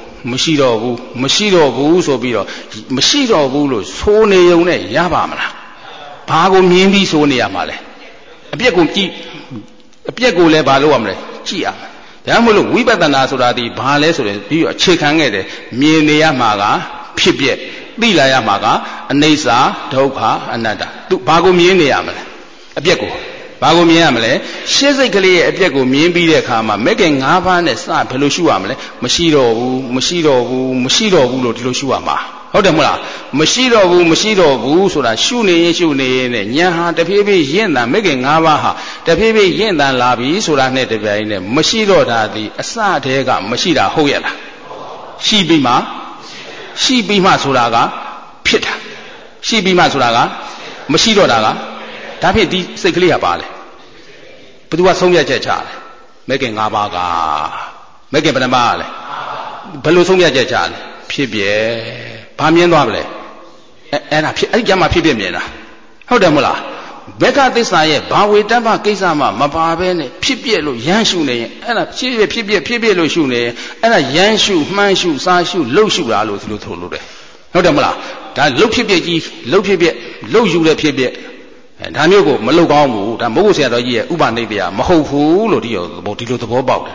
ဆိုပြီးတော့မရှိတော့ဘူးလို့ဆိုနေုံနဲ့ရပါမလားဘာကိုမြင်ပြီးဆိုနေရမှာလဲအပြက်ကိုကြည့်အပြက်ကိုလည်းဘာလုပ်ရမလဲကြည့်ရမယ်ဒါမှမဟုတ်ဝိပဿနာဆိုတာဒီဘာလဲဆိုရင်ဒီအခြေခံခဲ့တယ်မြင်နေရမှာကဖြစ်ပြက်သိလာရမှာကအနိစ္စဒုက္ခအနတ္တသူဘာကိုမြင်နေရမလဲအပြက်ကိုဘာကိုမြင်ရမလဲရှင်းစိတ်ကလေးရဲ့အပြက်ကိုမြင်ပြီးတဲ့အခါမှာမဂ္ဂင်၅ပါးနဲ့စဘယ်လိုရှုရမလဲမရှိတော့ဘူးလို့ဒီလိုရှုရမှာဟုတ်တယ်မလားမရှိတော့ဘူးဆိုတာရှုနေရင်နဲ့ဉာဏ်ဟာတဖြည်းဖြည်းရင့်တာမဂ္ဂင်၅ပါးဟာတဖြည်းဖြည်းရင့်တန်လာပြီဆိုတာနဲ့တပြိုင်နက်မရှိတော့တာဒီအစတည်းကမရှိတာဟုတ်ရဲ့လားရှိပြီးမှဆိုတာကဖြစ်တာရှိပြီးမှဆိုတာကမရှိတော့တာကဒါဖြင့်ဒီစိတ်ကလေးကပါလေဘယ်သူကဆုံးဖြတ်ချက်ချလဲမဂ္ဂင်၅ပါးကမဂ္ဂင်ဘယ်နှပါးလဲဘယ်လိုဆုံးဖြတ်ချက်ချလဲဖြစ်ပြဲဘာမြင်သွားမလဲအဲ့ဒါဖြစ်အဲ့ဒီကြမှာဖြစ်မြင်တာဟုတ်တယ်မဟုတ်လားဘက္ခသစ္စာရဲ့ဘာဝေတ္တပကိစ္စမှမပါဘဲနဲ့ဖြစ်ပြလို့ရမ်းရှုနေရင်အဲ့ဒါဖြစ်ပြလို့ရှုနေရင်အဲ့ဒါရမ်းရှုမှန်းရှုစားရှုလှုပ်ရှုတာလို့ဒီလိုဆိုလို့တယ်ဟုတ်တယ်မလားဒါလှုပ်ဖြစ်ပြကြီးလှုပ်ယူတဲ့ဖြစ်ပြဒါမျိုးကိုမလှုပ်ကောင်းဘူးဒါမိုးကုတ်ဆရာတော်ကြီးရဲ့ဥပနိဒေယမဟုတ်ဘူးလို့ဒီလိုသဘောပေါက်တယ်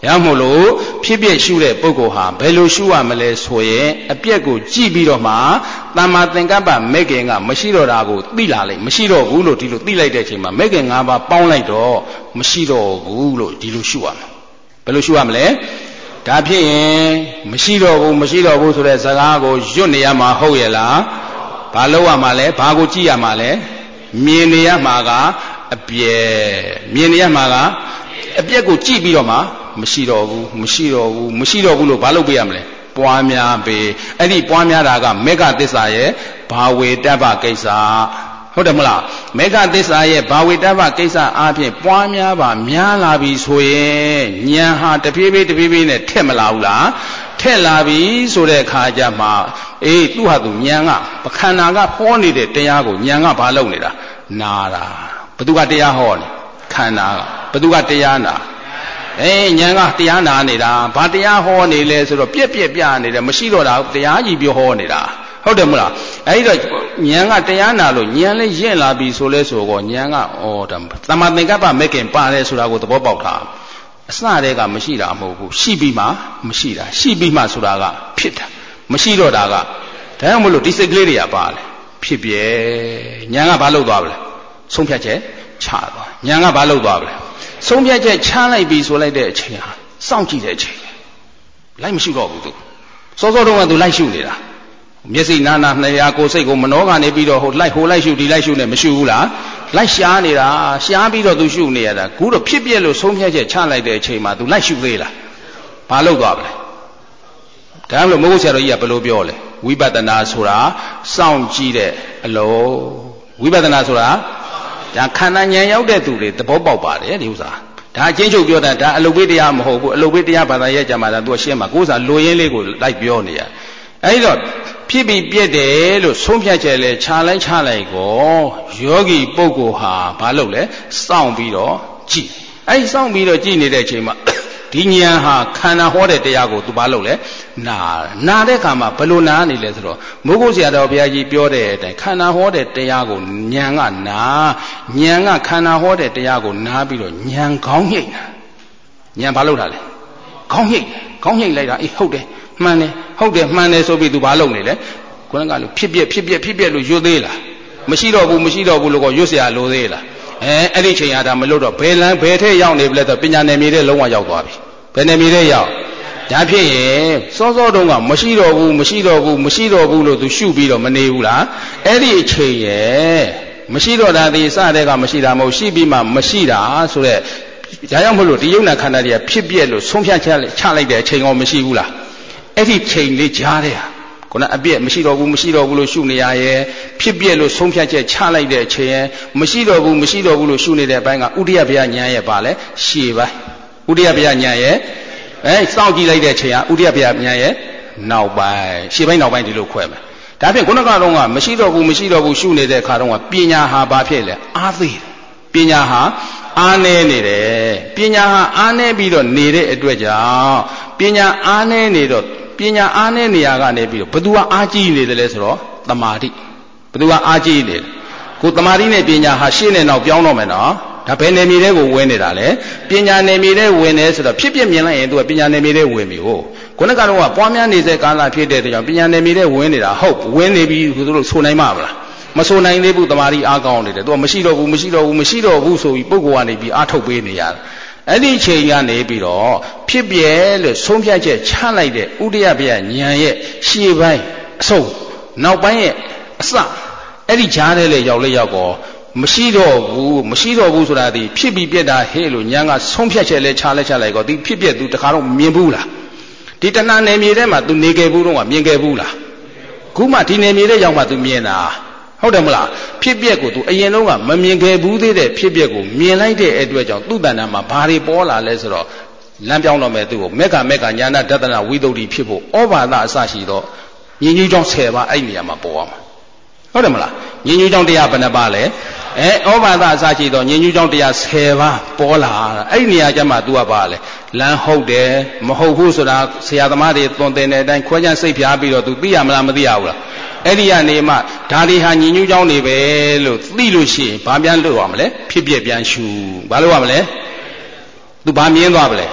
ဒါမို့လို့ဖြစ်ဖြစ်ရှုတဲ့ပုဂ္ဂိုလ်ဟာဘယ်လိုရှုရမလဲဆိုရင်အပြက်ကိုကြည့်ပြီးတော့မှသမ္မာသင်္ကပ္ပမဲ့ခင်ကမရှိတော့တာကိုသိလာလိုက်မရှိတော့ဘူးလို့ဒီလိုသိလိုက်တဲ့အချိန်မှာမဲ့ခင်၅ပါးပေါင်းလိုက်တော့မရှိတော့ဘူးလို့ဒီလိုရှုရမှာဘယ်လိုရှုရမလဲဒါဖြစ်ရင်မရှိတော့ဘူးဆိုတဲ့စကားကိုရွတ်နေရမှာဟုတ်ရဲ့လားဘာလို့ရမှာလဲဘာကိုကြည့်ရမှာလဲမြင်နေရမှာကအပြက်မြင်နေရမှာကအပြက်ကိုကြည့်ပြီးတော့မှမရှိတော့ဘူးလို့ဘာလုပ်ပေးရမလဲပွားများပေးအဲ့ဒီပွားများတာကမေဃသစ္စာရဲ့ဘာဝေတ္တပကိစ္စဟုတ်တယ်မလားမေဃသစ္စာရဲ့ဘာဝေတ္တပကိစ္စအားဖြင့်ပွားများပါများလာပြီဆိုရင်ဉာဏ်ဟာတဖြည်းဖြည်းနဲ့ထက်မလာဘူးလားထက်လာပြီဆိုတဲ့အခါကျမှသူ့ဟာသူဉာဏ်ကပခန္ဓာကဟောနေတဲ့တရားကိုဉာဏ်ကဘာလုပ်နေတာနာတာဘသူကတရားဟောနေခန္ဓာကဘသူကတရားနာဉာဏ်ကတရားနာနေတာဘာတရားဟောနေလဲဆိုတော့ပြက်ပြနေတယ်မရှိတော့တာတရားကြီးပြောဟောနေတာဟုတ်တယ်မလားအဲဒီတော့ဉာဏ်ကတရားနာလို့ဉာဏ်လေးရင့်လာပြီဆိုလဲဆိုတော့ဉာဏ်ကသမ္မာသင်္ကပ္ပမဲ့ခင်ပါတယ်ဆိုတာကိုသဘောပေါက်တာအစတည်းကမရှိတာမဟုတ်ဘူးရှိပြီးမှမရှိတာရှိပြီးမှဆိုတာကဖြစ်တာမရှိတော့တာကဒါကြောင့်မလို့ဒီစိတ်ကလေးတွေကပါလေဖြစ်ပြဲဉာဏ်ကဘာလုပ်သွားပါလဲဆုံးဖြတ်ချက်ချသွားဉာဏ်ကဘာလုပ်သွားပါလဲဆုံးဖြတ်ချက်ချလိုက်ပြီဆိုလိုက်တဲ့အချိန်ဟာစောင့်ကြည့်တဲ့အချိန်လိုက်မရှိတော့ဘူးသူစောစောတုန်းကသူလိုက်ရှုနေတာမျက်စိနာနာနှရာကိုယ်စိတ်ကိုမနှောကနေပြီးတော့ဟိုလိုက်ရှုဒီလိုက်ရှုနဲ့မရှုဘူးလားလိုက်ရှားနေတာရှားပြီးတော့သူရှုနေရတာခုတော့ဖြစ်ပြက်လို့ဆုံးဖြတ်ချက်ချလိုက်တဲ့အချိန်မှာသူလိုက်ရှုသေးလားဘာလုပ်သွားပါလဲဒါမှမဟုတ်မဟုတ်ဆရာတော်ကြီးကဘယ်လိုပြောလဲဝိပဿနာဆိုတာစောင့်ကြည့်တဲ့အလုံးဝိပဿနာဆိုတာဒါခန္ဓာဉာဏ်ရောက်တဲ့သူတွေသဘောပေါက်ပါတယ်ဒီဥစ္စာဒါအချင်းချုပ်ပြောတာဒါအလုတ်ပေးတရားမဟုတ်ဘူးအလုတ်ပေးတရားဘာသာရဲ့ကြမှာဒါသူကရှင်းမှာကိုယ်စားလိုရင်းလေးကိုလိုက်ပြောနေရအဲဒီတော့ဖြစ်ပြီးပြက်တယ်လို့ဆုံးဖြတ်ချက်လဲခြားလိုက်ကိုယောဂီပုဂ္ဂိုလ်ဟာဘာလုပ်လဲစောင့်ပြီးတော့ကြည့်အဲဒီစောင့်ပြီးတော့ကြည့်နေတဲ့အချိန်မှာဒီဉာဏ်ဟာခန္ဓာဟောတဲ့တရားကိုသူဘာလုပ်လဲနာတဲ့အခါမှာဘယ်လိုနာနေလဲဆိုတော့မိုးကုတ်ဆရာတော်ဘုရားကြီးပြောတဲ့အတိုင်းခန္ဓာဟောတဲ့တရားကိုဉာဏ်ကခန္ဓာဟောတဲ့တရားကိုနာပြီးတော့ဉာဏ်ခေါင်းညှိတ်တာဉာဏ်ဘာလုပ်တာလဲခေါင်းညှိတ်လိုက်တာဟုတ်တယ်မှန်တယ်ဆိုပြီးသူဘာလုပ်နေလဲခုနကလို့ဖြစ်ပြက်လို့ရွတ်သေးလားမရှိတော့ဘူးလို့ကရွတ်เสียလို့သေးလားအဲ့ဒီချိန်ရတာမလို့တော့ဘယ်ထဲရောက်နေပြီလဲဆိုပညာနယ်မြေထဲလုံးဝရောက်သွားပြီဘယ်နယ်မြေထဲရောက်ဒါဖြစ်ရင်စောစောတုန်းကမရှိတော့ဘူးလို့သူရှုပြီးတော့မနေဘူးလားအဲ့ဒီအချိန်ရဲ့မရှိတော့တာဒီစတဲ့ကမရှိတာမဟုတ်ရှိပြီးမှမရှိတာဆိုတော့ဒါကြောင့်မလို့ဒီယုံနာခန္ဓာတွေကဖြစ်ပြက်လို့ဆုံးဖြတ်ချလိုက်တဲ့အချိန်ရောမရှိဘူးလားအဲ့ဒီချိန်လေးကြားတဲ့ဟာခုနအပြည့်မရှိတော့ဘူးလို့ရှုနေရရဲ့ဖြစ်ပြက်လို့ဆုံးဖြတ်ချက်ချလိုက်တဲ့အချိန်ရဲ့မရှိတော့ဘူးလို့ရှုနေတဲ့အပိုင်းကဥဒိယဗျာဉာဏ်ရဲ့ပါလဲရှေ့ပိုင်းဥဒိယဗျာဉာဏ်ရဲ့စောင့်ကြည့်လိုက်တဲ့အချိန်ကဥဒိယဗျာဉာဏ်ရဲ့နောက်ပိုင်းရှေ့ပိုင်းနောက်ပိုင်းဒီလိုခွဲမယ်ဒါဖြင့်ခုနကတော့မရှိတော့ဘူးရှုနေတဲ့အခါတော့ပညာဟာဘာဖြစ်လဲအားသေးတယ်ပညာဟာအားနည်းနေတယ်ပညာဟာအားနည်းပြီးတော့နေတဲ့အတွက်ကြောင့်ပညာအားနည်းနေရာကနေပြီးတော့ဘသူကအားကြီးနေတယ်လဲဆိုတော့တမာတိဘသူကအားကြီးနေတယ်ကိုတမာတိနဲ့ပညာဟာရှေ့နဲ့နောက်ပြောင်းတော့မယ်နော်ဒါဘယ်နယ်မြေတွေကိုဝင်နေတာလဲပညာနယ်မြေတွေဝင်နေဆိုတော့ဖြစ်မြင်လိုက်ရင်သူကပညာနယ်မြေတွေဝင်ပြီဟုတ်ခုနကတော့ပွားများနေတဲ့ကာလဖြစ်တဲ့အတွက်ကြောင့်ပညာနယ်မြေတွေဝင်နေတာဟုတ်ဝင်နေပြီသူတို့ဆိုနိုင်မှာမလားမဆိုနိုင်သေးဘူးတမာတိအားကောင်းနေတယ်သူကမရှိတော့ဘူးဆိုပြီးပုဂ္ဂိုလ်ကနေပြီးအားထုတ်ပေးနေရတယ်အဲ့ဒီချိန်ကနေပြီးတော့ဖြစ်ပြဲလို့ဆုံးဖြတ်ချက်ချလိုက်တဲ့ဥဒိယဗျာဉာဏ်ရဲ့ရှေ့ပိုင်းအဆုံးနောက်ပိုင်းရဲ့အစအဲ့ဒီကြားထဲလေရောက်ကောမရှိတော့ဘူးဆိုတာဒီဖြစ်ပြီးပြက်တာဟဲ့လို့ဉာဏ်ကဆုံးဖြတ်ချက်လဲချလိုက်ကောဒီဖြစ်ပြက်သူတခါတော့မြင်ဘူးလားဒီတဏှာနယ်မြေထဲမှာ तू နေခဲ့ဘူးတော့မြင်ခဲ့ဘူးလားခုမှဒီနယ်မြေထဲရောက်မှ तू မြင်တာဟုတ်တယ်မလားဖြစ်ပျက်ကို तू အရင်တော့ကမမြင်ခဲ့ဘူးသေးတဲ့ဖြစ်ပျက်ကိုမြင်လိုက်တဲ့အတွက်ကြောင့်သူ့တဏ္ဍာမှာဘာတွေပေါ်လာလဲဆိုတော့လမ်းပြောင်းတော့မယ်သူ့ကိုမေဃညာနာဒသနာဝိသုဒ္ဓိဖြစ်ဖို့ဩဘာသအစရှိတော့ညင်ညူးကြောင့်10ပါးအဲ့နေရာမှာပေါ်ရမှာဟုတ်တယ်မလားညင်ညူးကြောင့်တရားဘယ်နှပါလဲဩဘာသအစရှိတော့ညင်ညူးကြောင့်တရား10ပါးပေါ်လာအဲ့နေရာကျမှ तू ကပါလဲလမ်းဟုတ်တယ်မဟုတ်ဘူးဆိုတာဆရာသမားတွေသွန်သင်တဲ့အတိုင်းခွဲခြမ်းစိတ်ဖြားပြီးတော့ तू သိရမလားမသိရဘူးလားအဲ့ဒီကနေမှဒါတွေဟာညင်ညူးကြောင်းနေပဲလို့သိလို့ရှိရင်ဘာပြန်လို့ရမလဲဖြစ်ပြပြန်ရှုဘာလို့ရမလဲ तू ဘာမြင်သွားပါလဲ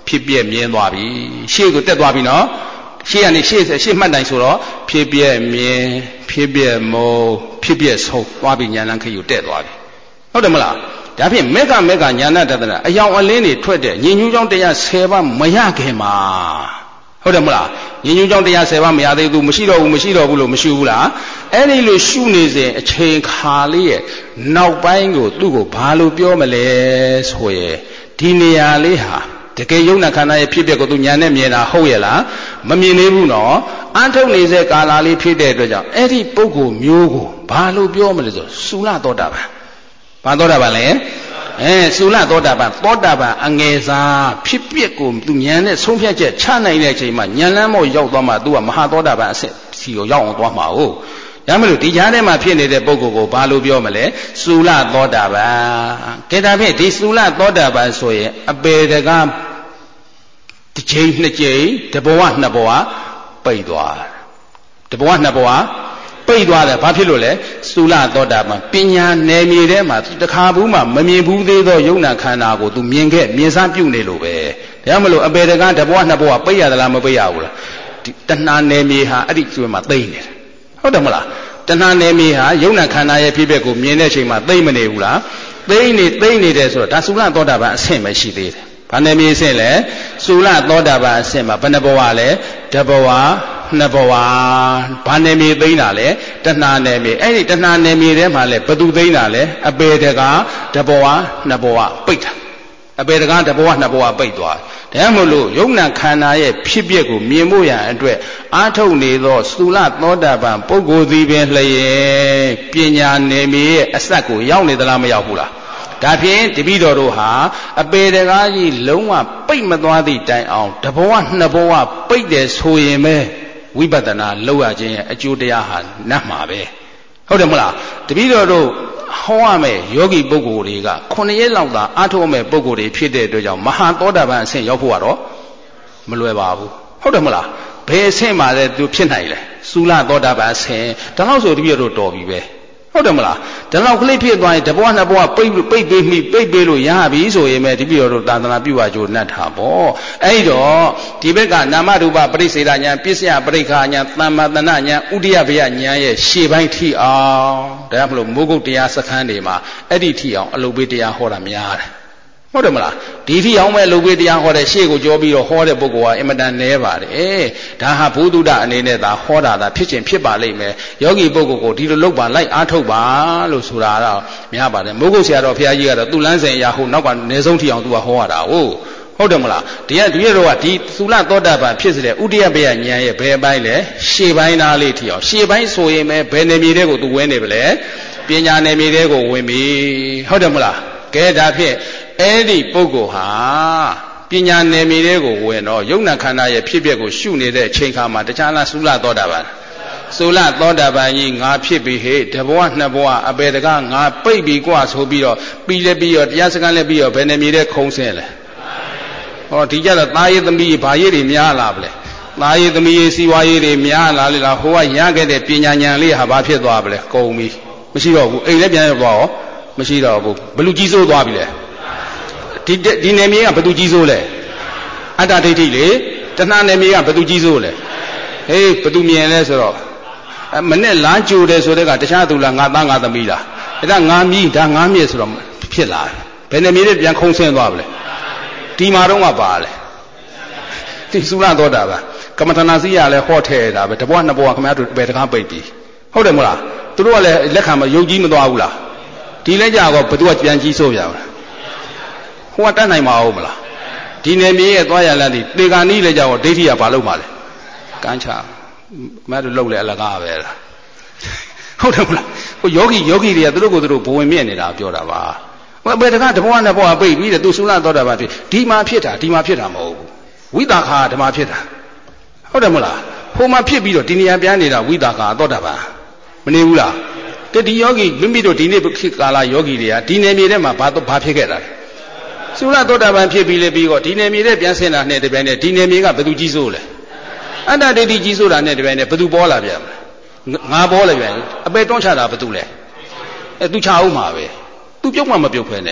ဖြစ်ပြမြင်သွားပြီရှေ့ကိုတက်သွားပြီနော်ရှေ့ကနေရှေ့မှတ်တိုင်းဆိုတော့ဖြစ်ပြမြင်ဖြစ်ပြမုံဖြစ်ပြဆုံးသွားပြီဉာဏ်လန်းခရီးကိုတက်သွားပြီဟုတ်တယ်မလားဒါဖြင့်မေဃညာဏတဒနာအယောင်အလင်းတွေထွက်တဲ့ညင်ညူးကြောင့်တရား10ပါးမရခင်မှာဟုတ်တယ်မလားညင်ညူးကြောင့်တရား10ပါးမရသေးဘူးမရှိတော့ဘူးလို့မရှိဘူးလားအဲ့ဒီလိုရှုနေစဉ်အချိန်ခါလေးရဲ့နောက်ပိုင်းကိုသူ့ကိုဘာလို့ပြောမလဲဆိုရင်ဒီနေရာလေးဟာတကယ်ယုံနာခန္ဓာရဲ့ဖြစ်ပျက်ကိုသူဉာဏ်နဲ့မြင်တာဟုတ်ရဲ့လားမမြင်သေးဘူးနော်အထုတ်နေတဲ့ကာလလေးဖြစ်တဲ့အတွက်ကြောင့်အဲ့ဒီပုဂ္ဂိုလ်မျိုးကိုဘာလို့ပြောမလဲဆိုသုလသောတာပန်ဘာသောတာပန်လဲသုလသောတာပန်အငယ်စားဖြစ်ပျက်ကိုသူဉာဏ်နဲ့ဆုံးဖြတ်ချက်ချနိုင်တဲ့အချိန်မှာဉာဏ်လမ်းမောရောက်သွားမှသူကမဟာသောတာပန်အဆင့်စီကိုရောက်အောင်သွားမှာဟုတ်ဒါမလို့ဒီကြားထဲမှာဖြစ်နေတဲ့ပုဂ္ဂိုလ်ကိုဘာလို့ပြောမလဲသုလသောတာပန်ကဲဒါဖြင့်ဒီသုလသောတာပန်ဆိုရင်အပေတကားတစ်ချိန်နှစ်ချိန်တဘဝနှစ်ဘဝပိတ်သွားတဘဝနှစ်ဘဝပိတ်သွားတယ်ဘာဖြစ်လို့လဲသုလသောတာပန်ပညာနယ်မြေထဲမှာတခါဘူးမှမမြင်ဘူးသေးသောယုံနာခန္ဓာကိုသူမြင်စားပြုနေလို့ပဲဒါမလို့အပေတကားတဘဝနှစ်ဘဝပိတ်ရသလားမပိတ်ရဘူးလားဒီတဏှာနယ်မြေဟာအဲ့ဒီကျွန်းမှာသိမ့်နေတယ်ဟုတ်တယ်မလားတဏှာနယ်မြေဟာယုံနာခန္ဓာရဲ့ဖြစ်ပျက်ကိုမြင်တဲ့အချိန်မှာသိမ့်မနေဘူးလားသိမ့်နေတယ်ဆိုတော့ဒါသုလသောတာပန်အဆင့်ပဲရှိသေးတယ်ဘာနယ်မြေအဆင့်လဲသုလသောတာပန်အဆင့်မှာဘယ်နှဘဝလဲတဘဝနှစ်ဘဝဘာနယ်မြေသိမ့်တာလဲတဏှာနယ်မြေအဲ့ဒီတဏှာနယ်မြေထဲမှာလဲဘသူသိမ့်တာလဲအပေတကားတဘဝနှစ်ဘဝပိတ်တာအပေတကားတဘဝနှစ်ဘဝပိတ်သွားဒါမှမဟုတ်ယုံနာခန္ဓာရဲ့ဖြစ်ပျက်ကိုမြင်ဖို့ရန်အတွက်အာထုတ်နေသောသုလသောတာပန်ပုဂ္ဂိုလ်သည်ပင်လျင်ပညာနယ်မြေရဲ့အစက်ကိုရောက်နေသလားမရောက်ဘူးလားဒါဖြင့်တပည့်တော်တို့ဟာအပေတကားကြီးလုံးဝပိတ်မသွားသည့်တိုင်အောင်တဘဝနှစ်ဘဝပိတ်တယ်ဆိုရင်ပဲဝိပဿနာလောက်ရခြင်းရဲ့အကျိုးတရားဟာနတ်မှာပဲဟုတ်တယ်မလားတပည့်တော်တို့ဟောရမယ်ယောဂီပုဂ္ဂိုလ်တွေက9ရက်လောက်သာအားထုတ်မယ်ပုဂ္ဂိုလ်တွေဖြစ်တဲ့အတွက်ကြောင့်မဟာသောတာပန်အဆင့်ရောက်ဖို့ကတော့မလွယ်ပါဘူးဟုတ်တယ်မလားဘယ်အဆင့်မှာလဲသူဖြစ်နိုင်လဲသုလသောတာပန်အဆင့်ဒါတော့ဆိုတပည့်တော်တော်ပြီပဲဟုတ်တယ်မလားဒါလောက်ကလေးဖြစ်သွားရင်တဘဝနှစ်ဘဝပိတ်ပေးလို့ရပြီဆိုရင်ပဲဒီပြတော်တို့သာသနာပြုပါကြိုးနှက်တာပေါ့အဲ့တော့ဒီဘက်ကနာမရူပပရိစ္ဆေဒဉာဏ်ပစ္စယပရိက္ခာဉာဏ်သမ္မာတဏဉာဏ်ဥဒိယဘယဉာဏ်ရဲ့ရှေ့ပိုင်းထိအောင်ဒါကြောင့်မလို့မိုးကုတ်တရားစခန်းတွေမှာအဲ့ဒီထိအောင်အလုပ်ပေးတရားဟောတာများတယ်ဟုတ်တယ်မလားဒီထိအောင်မဲ့လုပ်ပေးတရားဟောတဲ့ရှေ့ကိုကြောပြီးတော့ဟောတဲ့ပုဂ္ဂိုလ်ကအင်မတန်နည်းပါတယ်ဒါဟာဘုဒ္ဓအနေနဲ့သာဟောတာသာဖြစ်ခြင်းဖြစ်ပါလိမ့်မယ်ယောဂီပုဂ္ဂိုလ်ကိုဒီလိုလုပ်ပါလိုက်အားထုတ်ပါလို့ဆိုတာတော့များပါတယ်မိုးကုတ်ဆရာတော်ဘုရားကြီးကတော့သူ့လမ်းစဉ်အရာဟုတ်နောက်ကနေဆုံးထိအောင်သူကဟောရတာဟုတ်တယ်မလားဒီကတော့ဒီသုလသောတာပန်ဖြစ်စေတဲ့ဥဒိယဘယဉာဏ်ရဲ့ဘယ်ပိုင်းလဲရှေ့ပိုင်းသားလေးထိအောင်ရှေ့ပိုင်းဆိုရင်ပဲဘယ်နယ်မြေတွေကိုသူဝင်နေပါလဲပညာနယ်မြေတွေကိုဝင်ပြီဟုတ်တယ်မလားကဲဒါဖြင့်အဲ့ဒီပုဂ္ဂိုလ်ဟာပညာနယ်မြေတွေကိုဝင်တော့ယုံနာခန္ဓာရဲ့ဖြစ်ပျက်ကိုရှုနေတဲ့အချိန်ခါမှာတခြားလားသုလသောတာပန်သုလသောတာပန်ကြီးငါဖြစ်ပြီဟဲ့တဘဝနှစ်ဘဝအပေတကားငါပိတ်ပြီกว่าဆိုပြီးတော့ပြီးတော့တရားစခန်းလည်းပြီးတော့ဘယ်နယ်မြေတဲ့ခုံးဆင်းလဲဟောဒီကြတော့သားရည်သမီးဘာရည်တွေများလာဗလဲသားရည်သမီးစီဝါရည်တွေများလာလေလားဟိုကရခဲ့တဲ့ပညာဉာဏ်လေးဟာဘာဖြစ်သွားဗလဲကုန်ပြီမရှိတော့ဘူးအိမ်လည်းပြန်ရောက်သွားရောမရှိတော့ဘူးဘလူကြီးစိုးသွားပြီလေဒီနယ်မြေကဘသူကြီးစိုးလဲအတ္တဒိဋ္ဌိလေတဏှာနယ်မြေကဘသူကြီးစိုးလဲဟေးဘသူမြင်လဲဆိုတော့မနဲ့လားကြိုတယ်ဆိုတဲ့ကတခြားသူလားငါသားငါသမီးလားအဲ့ဒါငါမြည်ဒါငါမြစ်ဆိုတော့ဖြစ်လာဘယ်နယ်မြေတွေပြန်ခုံဆင်းသွားဗလဲဒီမှာတော့ကပါလေဒီသုလသောတာပန်ကမ္မထနာစီရလည်းဟောထဲတာပဲတဘွားနှစ်ဘွားခင်ဗျားတို့ဘယ်တကားပိတ်ပြီဟုတ်တယ်မလားသူတို့ကလည်းလက်ခံမယုံကြည်မသွားဘူးလားဒီလက်ကြတော့ဘသူကပြန်ကြီးစိုးပြန်လားဟိုကတတ်နိုင်မှာဟုတ်မလားဒီနယ်မြေရဲ့သွားရလန်းဒီသေကာနီးလက်ကြတော့ဒိဋ္ဌိကဘာလုပ်မှာလဲကန်းချမတို့လှုပ်လေအလကားပဲလားဟုတ်တယ်မလားဟိုယောဂီတွေကသူတို့ကိုသူတို့ဘဝင်မြင့်နေတာပြောတာပါဟိုဘယ်တကားတဘွားနဲ့ဘွားပိတ်ပြီးတယ်သူသုလသောတာပန်ဖြစ်ဒီမှာဖြစ်တာမဟုတ်ဘူးဝိသခာဓမ္မဖြစ်တာဟုတ်တယ်မလားဟိုမှာဖြစ်ပြီးတော့ဒီနေရာပြန်နေတာဝိသခာသောတာပန်မနေဘူးလားဒီယောဂီမိမိတို့ဒီနေ့ကာလယောဂီတွေကဒီနယ်မြေထဲမှာဘာဖြစ်ခဲ့တာလဲသုလသောတာပန်ဖြစ်ပြီးလေပြီးတော့ဒီနယ်မြေထဲပြန်ဆင်းတာနဲ့တပြိုင်နက်ဒီနယ်မြေကဘယ်သူကြီးစိုးလဲအတ္တဒိဋ္ဌိကြီးစိုးတာနဲ့တပြိုင်နက်ဘယ်သူပေါ်လာပြန်လဲငါပေါ်လာပြန်အပေတွန်းချတာဘယ်သူလဲသူချအောင်မှာပဲသူပြုတ်မှမပြုတ်ဖဲနဲ့ဟ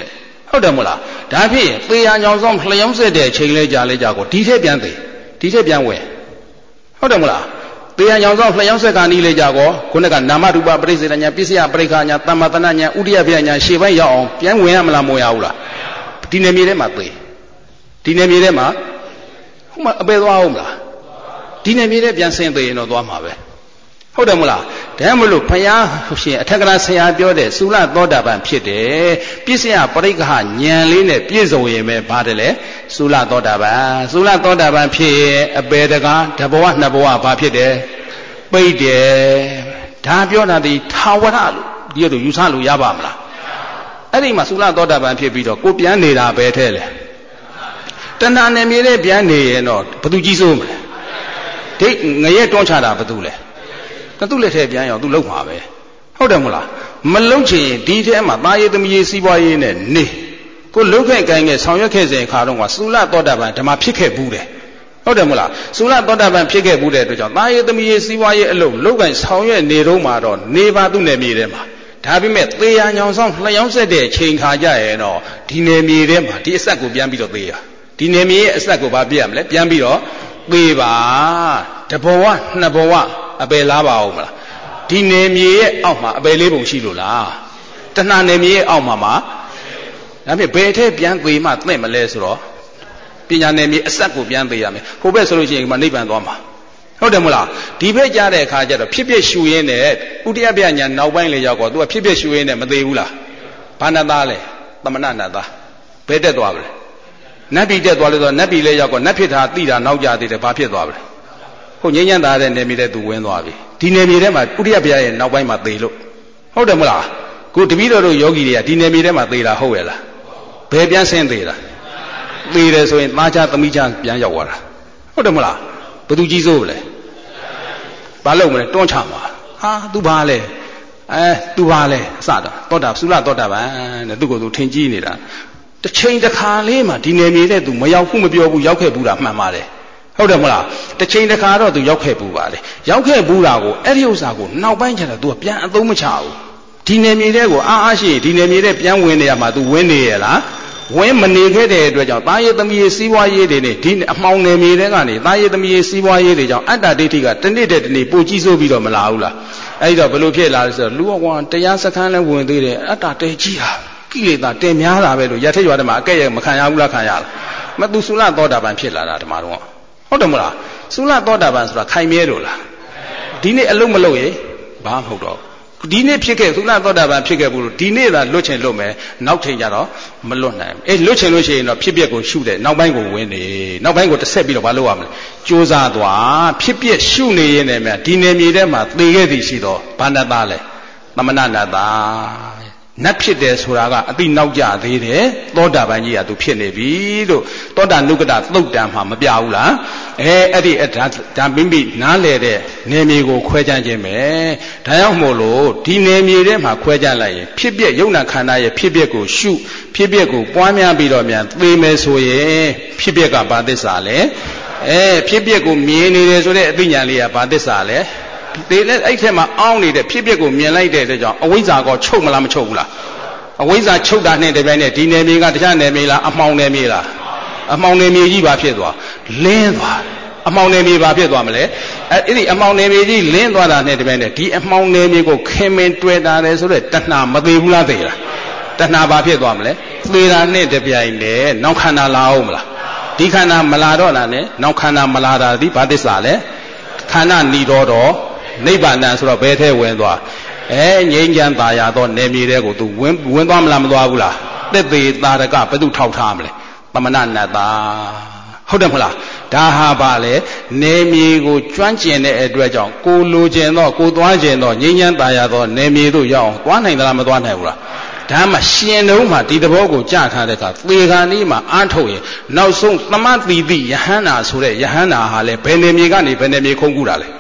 ဟုတ်တယ်မို့လားဒါဖြစ်ရင်သေရညောင်ဆောင်လျောင်းဆက်တဲ့အချိန်လေးကြာလေးကြာကိုဒီထက်ပြန်သေးဒီထက်ပြန်ဝင်ဟုတ်တယ်မို့လားသေရညောင်ဆောင်လျောင်းဆက်ကနီးလေးကြာကိုခုနကနာမရူပပရိစ္ဆေဒညာပစ္စယပရိက္ခာညာသမ္မာတဏညာဥဒိယပြညာရှေ့ပိုင်းရောက်အောင်ပြန်ဝင်ရမလားမဝင်ရဘူးလားဒီနေမြေထဲမှာသေဒီနေမြေထဲမှာဟိုမှာအပေသွားအောင်မလားဒီနေမြေထဲပြန်ဆင်းသေးရင်တော့သွားမှာပဲဟုတ်တယ်မလားဒါမှမလို့ဘုရားရှင်အထက်ကရာဆရာပြောတဲ့သုလသောတာပန်ဖြစ်တယ်ပြစ္ဆယပရိက္ခဉာဏ်လေးနဲ့ပြည့်စုံရင်ပဲပါတယ်လေသုလသောတာပန်သုလသောတာပန်ဖြစ်ရင်အပေတကားတဘဝနှစ်ဘဝဘာဖြစ်တယ်ပိတ်တယ်ဒါပြောတာဒီထာဝရလို့ဒီလိုယူဆလို့ရပါမလားအဲ့ဒီမှာသုလသောတာပန်ဖြစ်ပြီးတော့ကိုပြန်နေတာပဲထဲလေတဏှာနဲ့မြေနဲ့ပြန်နေရင်တော့ဘသူကြီးစိုးမလဲဒိတ်ငရဲတွန်းချတာဘသူလဲသူ့လက်ထဲပြန်ရောက်သူ့လုံမှာပဲဟုတ်တယ်မဟုတ်လားမလုံချင်ဒီထဲမှာသားရည်သမီးရည်စီးပွားရေးနဲ့နေကိုလုံခဲ့ကိုင်းခဲ့ဆောင်ရွက်ခဲ့စဉ်အခါတုန်းကသုလသောတာပန်ဓမ္မဖြစ်ခဲ့ဘူးတယ်ဟုတ်တယ်မဟုတ်လားသုလသောတာပန်ဖြစ်ခဲ့ဘူးတဲ့အတွက်ကြောင့်သားရည်သမီးရည်စီးပွားရေးအလုပ်လုံကိုင်းဆောင်ရွက်နေတော့မှာတော့နေပါသူ့နယ်မြေထဲမှာဒါပေမဲ့သေရညောင်ဆောင်လျောင်းဆက်တဲ့ချိန်ခါကြရဲ့တော့ဒီနယ်မြေထဲမှာဒီအဆက်ကိုပြန်ပြီးတော့သေရဒီနယ်မြေရဲ့အဆက်ကိုဘာပြရမလဲပြန်ပြီးတော့သေပါတဘဝနှစ်ဘဝအပယ်လားပါအောင်မလားဒီနေမြေရဲ့အောက်မှာအပယ်လေးပုံရှိလို့လားတဏှာနေမြေရဲ့အောက်မှာဒါဖြင့်ဘယ်ထဲပြန်သေးမှသင့်မလဲဆိုတော့ပညာနေမြေအဆက်ကိုပြန်သေးရမယ်ဟိုဘက်ဆိုလို့ရှိရင်ဒီမှာနိဗ္ဗာန်သွားမှာဟုတ်တယ်မလားဒီဘက်ကြားတဲ့အခါကျတော့ဖြစ်ဖြစ်ရှူရင်းနဲ့ဥဒိယပြညာနောက်ပိုင်းလေရောက်တော့ तू ကဖြစ်ဖြစ်ရှူရင်းနဲ့မသေးဘူးလားဘာနတ်သားလဲသမဏနတ်သားဘယ်တက်သွားပါလဲနတ်ပြည်တက်သွားလို့ဆိုနတ်ပြည်လေရောက်တော့နတ်ဖြစ်တာသိတာနောက်ကြသေးတယ်ဘာဖြစ်သွားပါလဲဟုတ်ငြိမ်းချမ်းသာတဲ့နေမြေတဲ့သူဝင်သွားပြီဒီနေမြေထဲမှာဥဒိယဗျာရဲ့နောက်ပိုင်းမှာသေလို့ဟုတ်တယ်မလားကိုတပည့်တော်တို့ယောဂီတွေကဒီနေမြေထဲမှာသေတာဟုတ်ရဲ့လားဘယ်ပြန်ဆင်းသေးတာသေတယ်ဆိုရင်သားချသမီးချပြန်ရောက်သွားတာဟုတ်တယ်မလားဘသူကြီးစိုးလဲဘာလို့မလဲတွန်းချမှာဟာသူဘာလဲသူဘာလဲအစတော့သောတာသုလသောတာပန်တဲ့သူ့ကိုယ်သူထင်ကြီးနေတာတစ်ချိန်တစ်ခါလေးမှာဒီနေမြေတဲ့သူမရောက်ဘူးမပြောဘူးရောက်ခဲ့ဘူးတာမှန်ပါတယ်ဟုတ်တယ်မလားတစ်ချိန်တစ်ခါတော့သူရောက်ခဲ့ဘူးပါလေရောက်ခဲ့ဘူးတာကိုအဲ့ဒီဥစ္စာကိုနောက်ပိုင်းကျတော့ तू ပြန်အသုံးမချဘူးဒီနေမြေတဲ့ကိုအားရှိဒီနေမြေတဲ့ပြန်ဝင်နေရမှာ तू ဝင်နေရလားဝင်မနေခဲ့တဲ့အတွက်ကြောင့်သားရည်သမီးရည်စီးပွားရေးတွေနဲ့ဒီအမှောင်နေမြေတဲ့ကနေသားရည်သမီးရည်စီးပွားရေးတွေကြောင့်အတ္တဒိဋ္ဌိကတနေ့တဲ့တနေ့ပိုကြီးစိုးပြီးတော့မလာဘူးလားအဲ့တော့ဘလို့ဖြစ်လာလဲဆိုတော့လူဘဝတရားစခန်းလဲဝင်သေးတယ်အတ္တတဲကြီးဟာကိလေသာတဲများတာပဲလို့ရထက်ရွာထဲမှာအကဲ့ရမခံရဘူးလားခံရလားမသူသုလသောတာပန်ဖြစ်လာတာဓမ္မတော်ဟုတ်တယ်မလားသုလသောတာပန်ဆိုတာခိုင်မြဲလို့လားဒီနေ့အလုံးမလုံးရင်ဘာမဟုတ်တော့ဒီနေ့ဖြစ်ခဲ့သုလသောတာပန်ဖြစ်ခဲ့ဘူးလို့ဒီနေ့သာလွတ်ချင်လွတ်မယ်နောက်ချိန်ကျတော့မလွတ်နိုင်ဘူးလွတ်ချင်လို့ရှိရင်တော့ဖြစ်ပျက်ကိုရှုတယ်နောက်ပိုင်းကိုဝင်နေနောက်ပိုင်းကိုတစ်ဆက်ပြီးတော့ဘာလုပ်ရမလဲကြိုးစားသွားဖြစ်ပျက်ရှုနေရင်လည်းမြတ်ဒီနေမြေထဲမှာသေခဲ့သည်ရှိတော့ဘာနတ်သားလဲသမဏနတ်သားနတ်ဖြစ်တယ်ဆိုတာကအတိနောက်ကြသေးတယ်သောတာပန်ကြီးကသူဖြစ်နေပြီလို့သောတာနုကတသုတ်တံမှာမပြဘူးလားအဲ့ဒီဒါမိမိနားလေတဲ့နေမြေကိုခွဲခြားခြင်းပဲဒါကြောင့်မို့လို့ဒီနေမြေထဲမှာခွဲခြားလိုက်ရင်ဖြစ်ပျက်ယုံနာခန္ဓာရဲ့ဖြစ်ပျက်ကိုရှုဖြစ်ပျက်ကိုပွားများပြီးတော့မြန်သိမယ်ဆိုရင်ဖြစ်ပျက်ကဘာသစ္စာလဲဖြစ်ပျက်ကိုမြင်နေတယ်ဆိုတဲ့အသိဉာဏ်လေးကဘာသစ္စာလဲဒီလက်အဲ့ထက်မှာအောင်းနေတဲ့ဖြစ်ပျက်ကိုမြင်လိုက်တဲ့အတွက်ကြောင့်အဝိဇ္ဇာကောချုပ်မလားမချုပ်ဘူးလားအဝိဇ္ဇာချုပ်တာနဲ့တပြိုင်နက်ဒီနယ်မြေကတခြားနယ်မြေလားအမှောင်နယ်မြေလားအမှောင်နယ်မြေကြီးဘာဖြစ်သွားလင်းသွားအမှောင်နယ်မြေဘာဖြစ်သွားမလဲအဲ့ဒီအမှောင်နယ်မြေကြီးလင်းသွားတာနဲ့တပြိုင်နက်ဒီအမှောင်နယ်မြေကိုခင်မင်တွေ့တာတယ်ဆိုတော့တဏှာမသေးဘူးလားသိလားတဏှာဘာဖြစ်သွားမလဲသေတာနဲ့တပြိုင်နက်နောက်ခန္ဓာလာအောင်မလားဒီခန္ဓာမလာတော့တာနဲ့နောက်ခန္ဓာမလာတာဒီဘာသစ္စာလဲခန္ဓာဏီတော့နိဗ္ဗာန်ဆိုတော့ဘယ်ထဲဝင်သွားငြိမ်းချမ်းသာယာသောနေမြေတဲ့ကိုသူဝင်သွားမလားမသွားဘူးလားသက်သေးသာရကဘယ်သူထောက်ထားမလဲသမဏနတ်သားဟုတ်တယ်မလားဒါဟာပါလေနေမြေကိုကျွမ်းကျင်တဲ့အတွက်ကြောင့်ကိုလိုချင်တော့ကိုသွားချင်တော့ငြိမ်းချမ်းသာယာသောနေမြေတို့ရောက်အောင်သွားနိုင်သလားမသွားနိုင်ဘူးလားဒါမှရှင်တုံးမှာဒီသဘောကိုကြားထားတဲ့အခါသေခါနီးမှာအားထုတ်ရင်နောက်ဆုံးသမတိတိယဟန္တာဆိုတဲ့ယဟန္တာဟာလေဘယ်နေမြေကနေဘယ်နေမြေခုံကူတာလဲ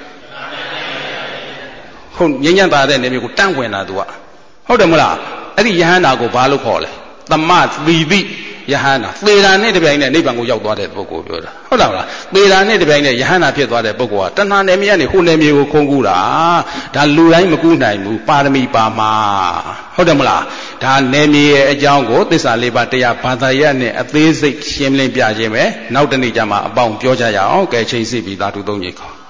ဟုတ်ငြိမ်းချမ်းသာတဲ့နေမျိုးကိုတန့်ဝင်တာသူကဟုတ်တယ်မလားအဲ့ဒီယဟန္တာကိုဘာလို့ခေါ်လဲသမသီတိယဟန္တာသေတာနဲ့တပြိုင်နက်နိဗ္ဗာန်ကိုရောက်သွားတဲ့ပုဂ္ဂိုလ်ပြောတာဟုတ်လားမလားသေတာနဲ့တပြိုင်နက်ယဟန္တာဖြစ်သွားတဲ့ပုဂ္ဂိုလ်ကတဏှာနယ်မြေကနေဟိုနယ်မြေကိုခုံကူးတာဒါလူတိုင်းမကူးနိုင်ဘူးပါရမီပါမှာဟုတ်တယ်မလားဒါနယ်မြေရဲ့အကြောင်းကိုသစ္စာလေးပါးတရားဘာသာရပ်နဲ့အသေးစိတ်ရှင်းလင်းပြခြင်းပဲနောက်တနေ့ကျမှအပေါင်းပြောကြရအောင်ကဲချိန်စီပြီးသာဓုသုံးကြီးခေါ်